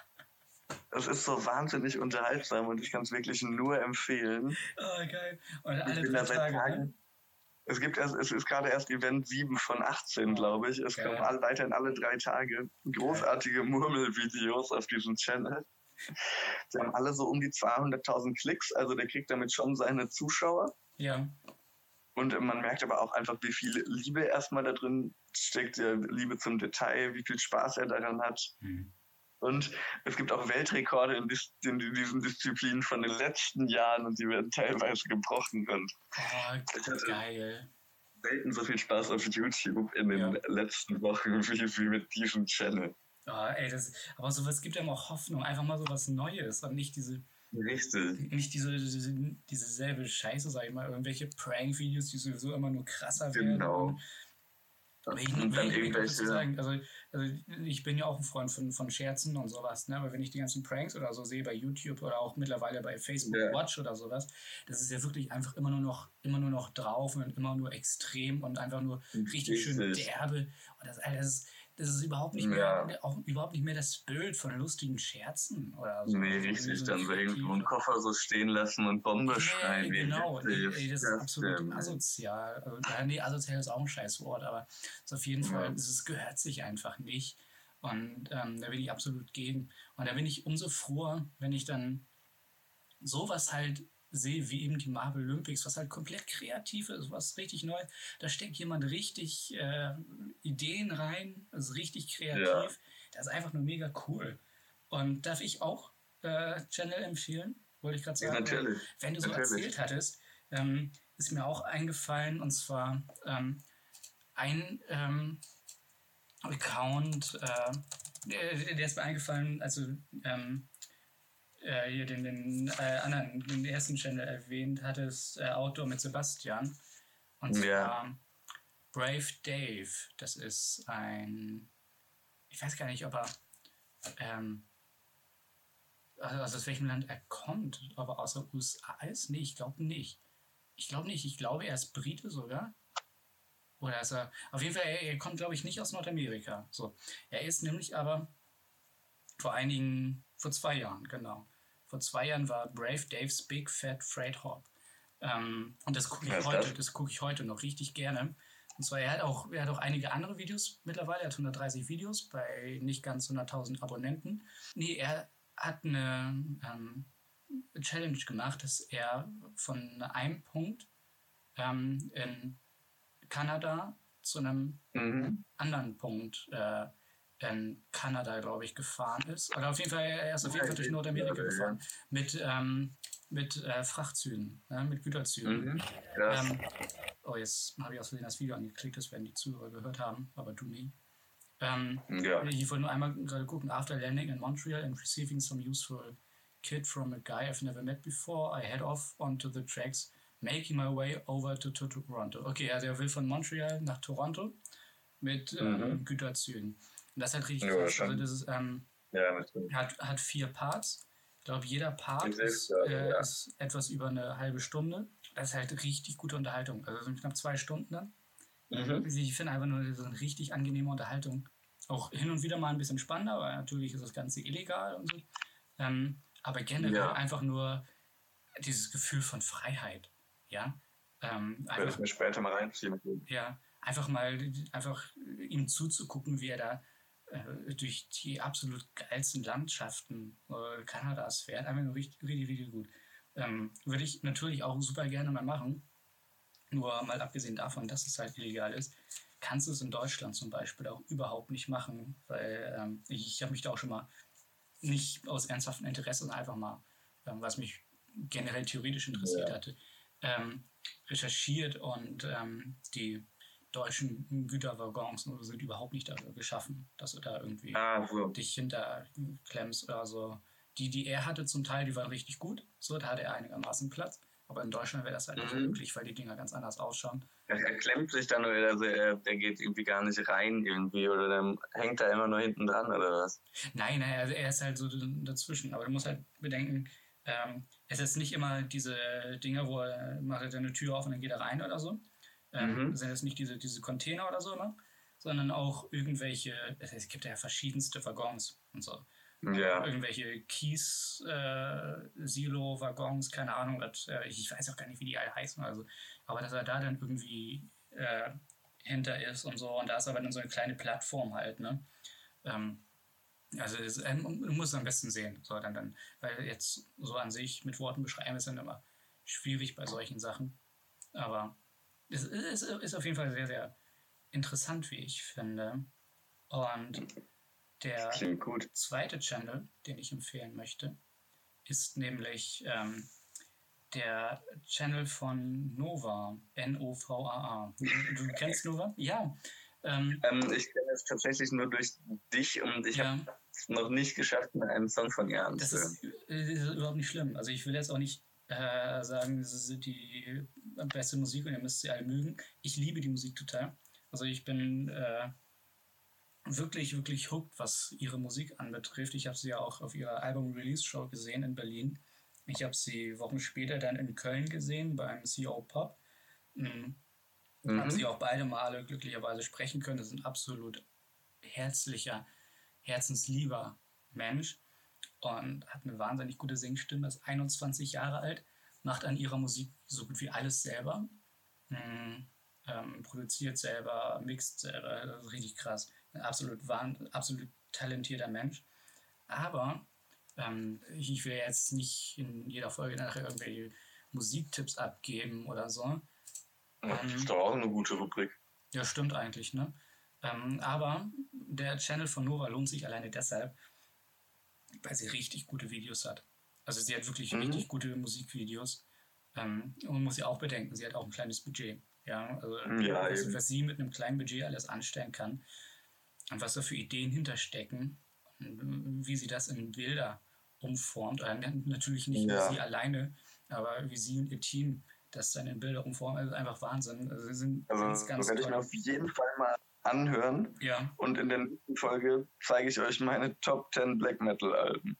es ist so wahnsinnig unterhaltsam und ich kann es wirklich nur empfehlen. Oh, geil. Und Ich alle bin drei da seit Tage, Tagen. ne? Es gibt erst, es ist gerade erst Event sieben von achtzehn, glaube ich. Es Geil. kommen alle, weiterhin alle drei Tage großartige Murmelvideos auf diesem Channel. Sie haben alle so um die zweihunderttausend Klicks, also der kriegt damit schon seine Zuschauer. Ja. Und man merkt aber auch einfach, wie viel Liebe erstmal da drin steckt, ja, Liebe zum Detail, wie viel Spaß er daran hat. Mhm. Und es gibt auch Weltrekorde in, dis- in diesen Disziplinen von den letzten Jahren und die werden teilweise gebrochen. Und Oh, geil. selten so viel Spaß auf YouTube in den Ja. letzten Wochen wie, wie mit diesem Channel. Oh, ey, das, aber sowas gibt einem auch Hoffnung. Einfach mal so was Neues und nicht diese, Richtig. nicht diese, diese, diese selbe Scheiße, sag ich mal, irgendwelche Prank-Videos, die sowieso immer nur krasser werden. Genau. Und Wenn ich, Und dann wenn ich, wenn ich das so irgendwelche. sagen, also, also ich bin ja auch ein Freund von, von Scherzen und sowas, ne? Aber wenn ich die ganzen Pranks oder so sehe bei YouTube oder auch mittlerweile bei Facebook Ja. Watch oder sowas, das ist ja wirklich einfach immer nur noch, immer nur noch drauf und immer nur extrem und einfach nur richtig schön Richtig. derbe. Und das, das, ist, das ist überhaupt nicht mehr, Ja. auch überhaupt nicht mehr das Bild von lustigen Scherzen oder so. Nee, So richtig. so Dann so irgendwo einen Koffer so stehen lassen und Bombe Nee, schreien. Wie genau, nee, witzig ey, das ist das absolut denn? asozial. Also, ja, nee, asozial ist auch ein Scheißwort, aber es ist auf jeden Ja. Fall, es ist- gehört sich einfach nicht. Und ähm, da bin ich absolut gegen. Und da bin ich umso froher, wenn ich dann sowas halt sehe, wie eben die Marvel Olympics, was halt komplett kreativ ist, was richtig neu. Da steckt jemand richtig äh, Ideen rein, ist richtig kreativ. Ja. Das ist einfach nur mega cool. Und darf ich auch äh, Channel empfehlen? Wollte ich gerade Ja, sagen. natürlich. Wenn du so Natürlich. erzählt hattest, ähm, ist mir auch eingefallen, und zwar ähm, ein ähm, Account, äh, der, der ist mir eingefallen, also ähm, äh, hier den, den äh, anderen, den ersten Channel erwähnt hattest, äh, Outdoor mit Sebastian. Und zwar Ja. Brave Dave. Das ist ein, ich weiß gar nicht, ob er, ähm, also aus welchem Land er kommt, ob er aus den U S A ist? Nee, ich glaube nicht. Ich glaube nicht. Ich glaube, er ist Brite sogar. Oder ist er, auf jeden Fall, er, er kommt, glaube ich, nicht aus Nordamerika. So. Er ist nämlich aber vor einigen, vor zwei Jahren, genau. Vor zwei Jahren war Brave Dave's Big Fat Freight Hop. Ähm, und das gucke ich Was ist heute, das? das gucke ich heute noch richtig gerne. Und zwar, er hat auch, er hat auch einige andere Videos mittlerweile. Er hat hundertdreißig Videos bei nicht ganz hunderttausend Abonnenten. Nee, er hat eine ähm, Challenge gemacht, dass er von einem Punkt ähm, in Kanada zu einem Mhm. anderen Punkt äh, in Kanada, glaube ich, gefahren ist. Oder auf jeden Fall, er ist auf jeden Fall durch Nordamerika Ja, ja. gefahren. Mit, ähm, mit äh, Frachtzügen, ne, mit Güterzügen. Mhm. Krass. Ähm, oh, jetzt habe ich aus Versehen das Video angeklickt, das werden die Zuhörer gehört haben, aber du nie. Ähm, Ja. Ich wollte nur einmal gerade gucken. After landing in Montreal and receiving some useful kit from a guy I've never met before, I head off onto the tracks, making my way over to, to Toronto. Okay, also er will von Montreal nach Toronto mit ähm, Mhm. Güterzügen. Und das ist halt richtig Ja, krass. schon. Also das ist, ähm, Ja, natürlich. hat, hat vier Parts. Ich glaube, jeder Part Ich seh's ist, gerade, äh, ja. ist etwas über eine halbe Stunde. Das ist halt richtig gute Unterhaltung. Also so knapp zwei Stunden dann. Mhm. Ich finde einfach nur so eine richtig angenehme Unterhaltung. auch hin und wieder mal ein bisschen spannender, weil natürlich ist das Ganze illegal und so. Ähm, aber generell Ja. einfach nur dieses Gefühl von Freiheit, ja. Ähm, Ich werde es einfach, mir später mal reinziehen. ja, einfach mal einfach ihm zuzugucken, wie er da äh, durch die absolut geilsten Landschaften äh, Kanadas fährt. Einfach nur richtig, richtig, richtig gut. Ähm, würde ich natürlich auch super gerne mal machen. Nur mal abgesehen davon, dass es halt illegal ist, kannst du es in Deutschland zum Beispiel auch überhaupt nicht machen, weil ähm, ich, ich habe mich da auch schon mal nicht aus ernsthaftem Interesse, sondern einfach mal, ähm, was mich generell theoretisch interessiert Ja. hatte, ähm, recherchiert und ähm, die deutschen Güterwaggons sind überhaupt nicht dafür geschaffen, dass du da irgendwie Ah, so. dich hinterklemmst oder so. Die, die er hatte zum Teil, die waren richtig gut, so, da hatte er einigermaßen Platz, aber in Deutschland wäre das halt nicht Mhm. möglich, weil die Dinger ganz anders ausschauen. Er, er klemmt sich dann oder also er, der geht irgendwie gar nicht rein irgendwie oder dann hängt er immer nur hinten dran oder was? Nein, nein, also er ist halt so dazwischen. Aber du musst halt bedenken, ähm, es ist nicht immer diese Dinger, wo er macht er eine Tür auf und dann geht er rein oder so. Ähm, Mhm. Sind jetzt nicht diese, diese Container oder so, ne? Sondern auch irgendwelche, es gibt ja verschiedenste Waggons und so. Ja. Irgendwelche Kies, äh, Silo-Waggons, keine Ahnung, was, äh, ich weiß auch gar nicht, wie die alle heißen. Also, aber dass er da dann irgendwie äh, hinter ist und so. Und da ist aber dann so eine kleine Plattform halt, ne? Ähm, also es, ähm, du musst es am besten sehen. So, dann, dann, weil jetzt so an sich mit Worten beschreiben ist dann immer schwierig bei solchen Sachen. Aber es ist, ist auf jeden Fall sehr, sehr interessant, wie ich finde. Und der Klingt gut. zweite Channel, den ich empfehlen möchte, ist nämlich ähm, der Channel von Nova, N O V A A. Du, du kennst Nova? Ja. Ähm, Ähm, ich kenne es tatsächlich nur durch dich und ich ja. habe es noch nicht geschafft, mir einen Song von ihr Das anzuhören. ist, ist überhaupt nicht schlimm. Also ich will jetzt auch nicht äh, sagen, das ist die beste Musik und ihr müsst sie alle mögen. Ich liebe die Musik total. Also ich bin äh, wirklich, wirklich hooked, was ihre Musik anbetrifft. Ich habe sie ja auch auf ihrer Album-Release-Show gesehen in Berlin. Ich habe sie Wochen später dann in Köln gesehen beim C O Pop. Mhm. Mhm. Haben sie auch beide Male glücklicherweise sprechen können. Das ist ein absolut herzlicher, herzenslieber Mensch und hat eine wahnsinnig gute Singstimme, ist einundzwanzig Jahre alt, macht an ihrer Musik so gut wie alles selber, mhm. ähm, produziert selber, mixt selber, das ist richtig krass. Ein absolut, wahn, absolut talentierter Mensch. Aber ähm, ich will jetzt nicht in jeder Folge nachher irgendwelche Musiktipps abgeben oder so. Das ist doch auch eine gute Rubrik. Ja, stimmt eigentlich, ne? Ähm, aber der Channel von Nova lohnt sich alleine deshalb, weil sie richtig gute Videos hat. Also sie hat wirklich Mhm. richtig gute Musikvideos. Ähm, und man muss ja auch bedenken, sie hat auch ein kleines Budget. Ja, also Ja, was, eben. was sie mit einem kleinen Budget alles anstellen kann und was da für Ideen hinterstecken und wie sie das in Bilder umformt. Oder natürlich nicht Ja. nur sie alleine, aber wie sie und ihr Team das dann in Bilder umformen, also einfach Wahnsinn. Also sie sind Also ganz, ganz das werde ich mir toll. auf jeden Fall mal anhören. Ja. Und in der nächsten Folge zeige ich euch meine Top zehn Black Metal Alben.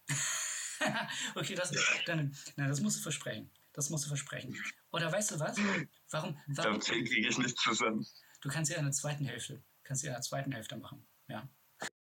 Okay, das, dann, na, das musst du versprechen. Das musst du versprechen. Oder weißt du was? Warum? warum Top zehn kriege ich nicht zusammen. du kannst ja in der zweiten Hälfte, kannst ja in der zweiten Hälfte machen. Ja.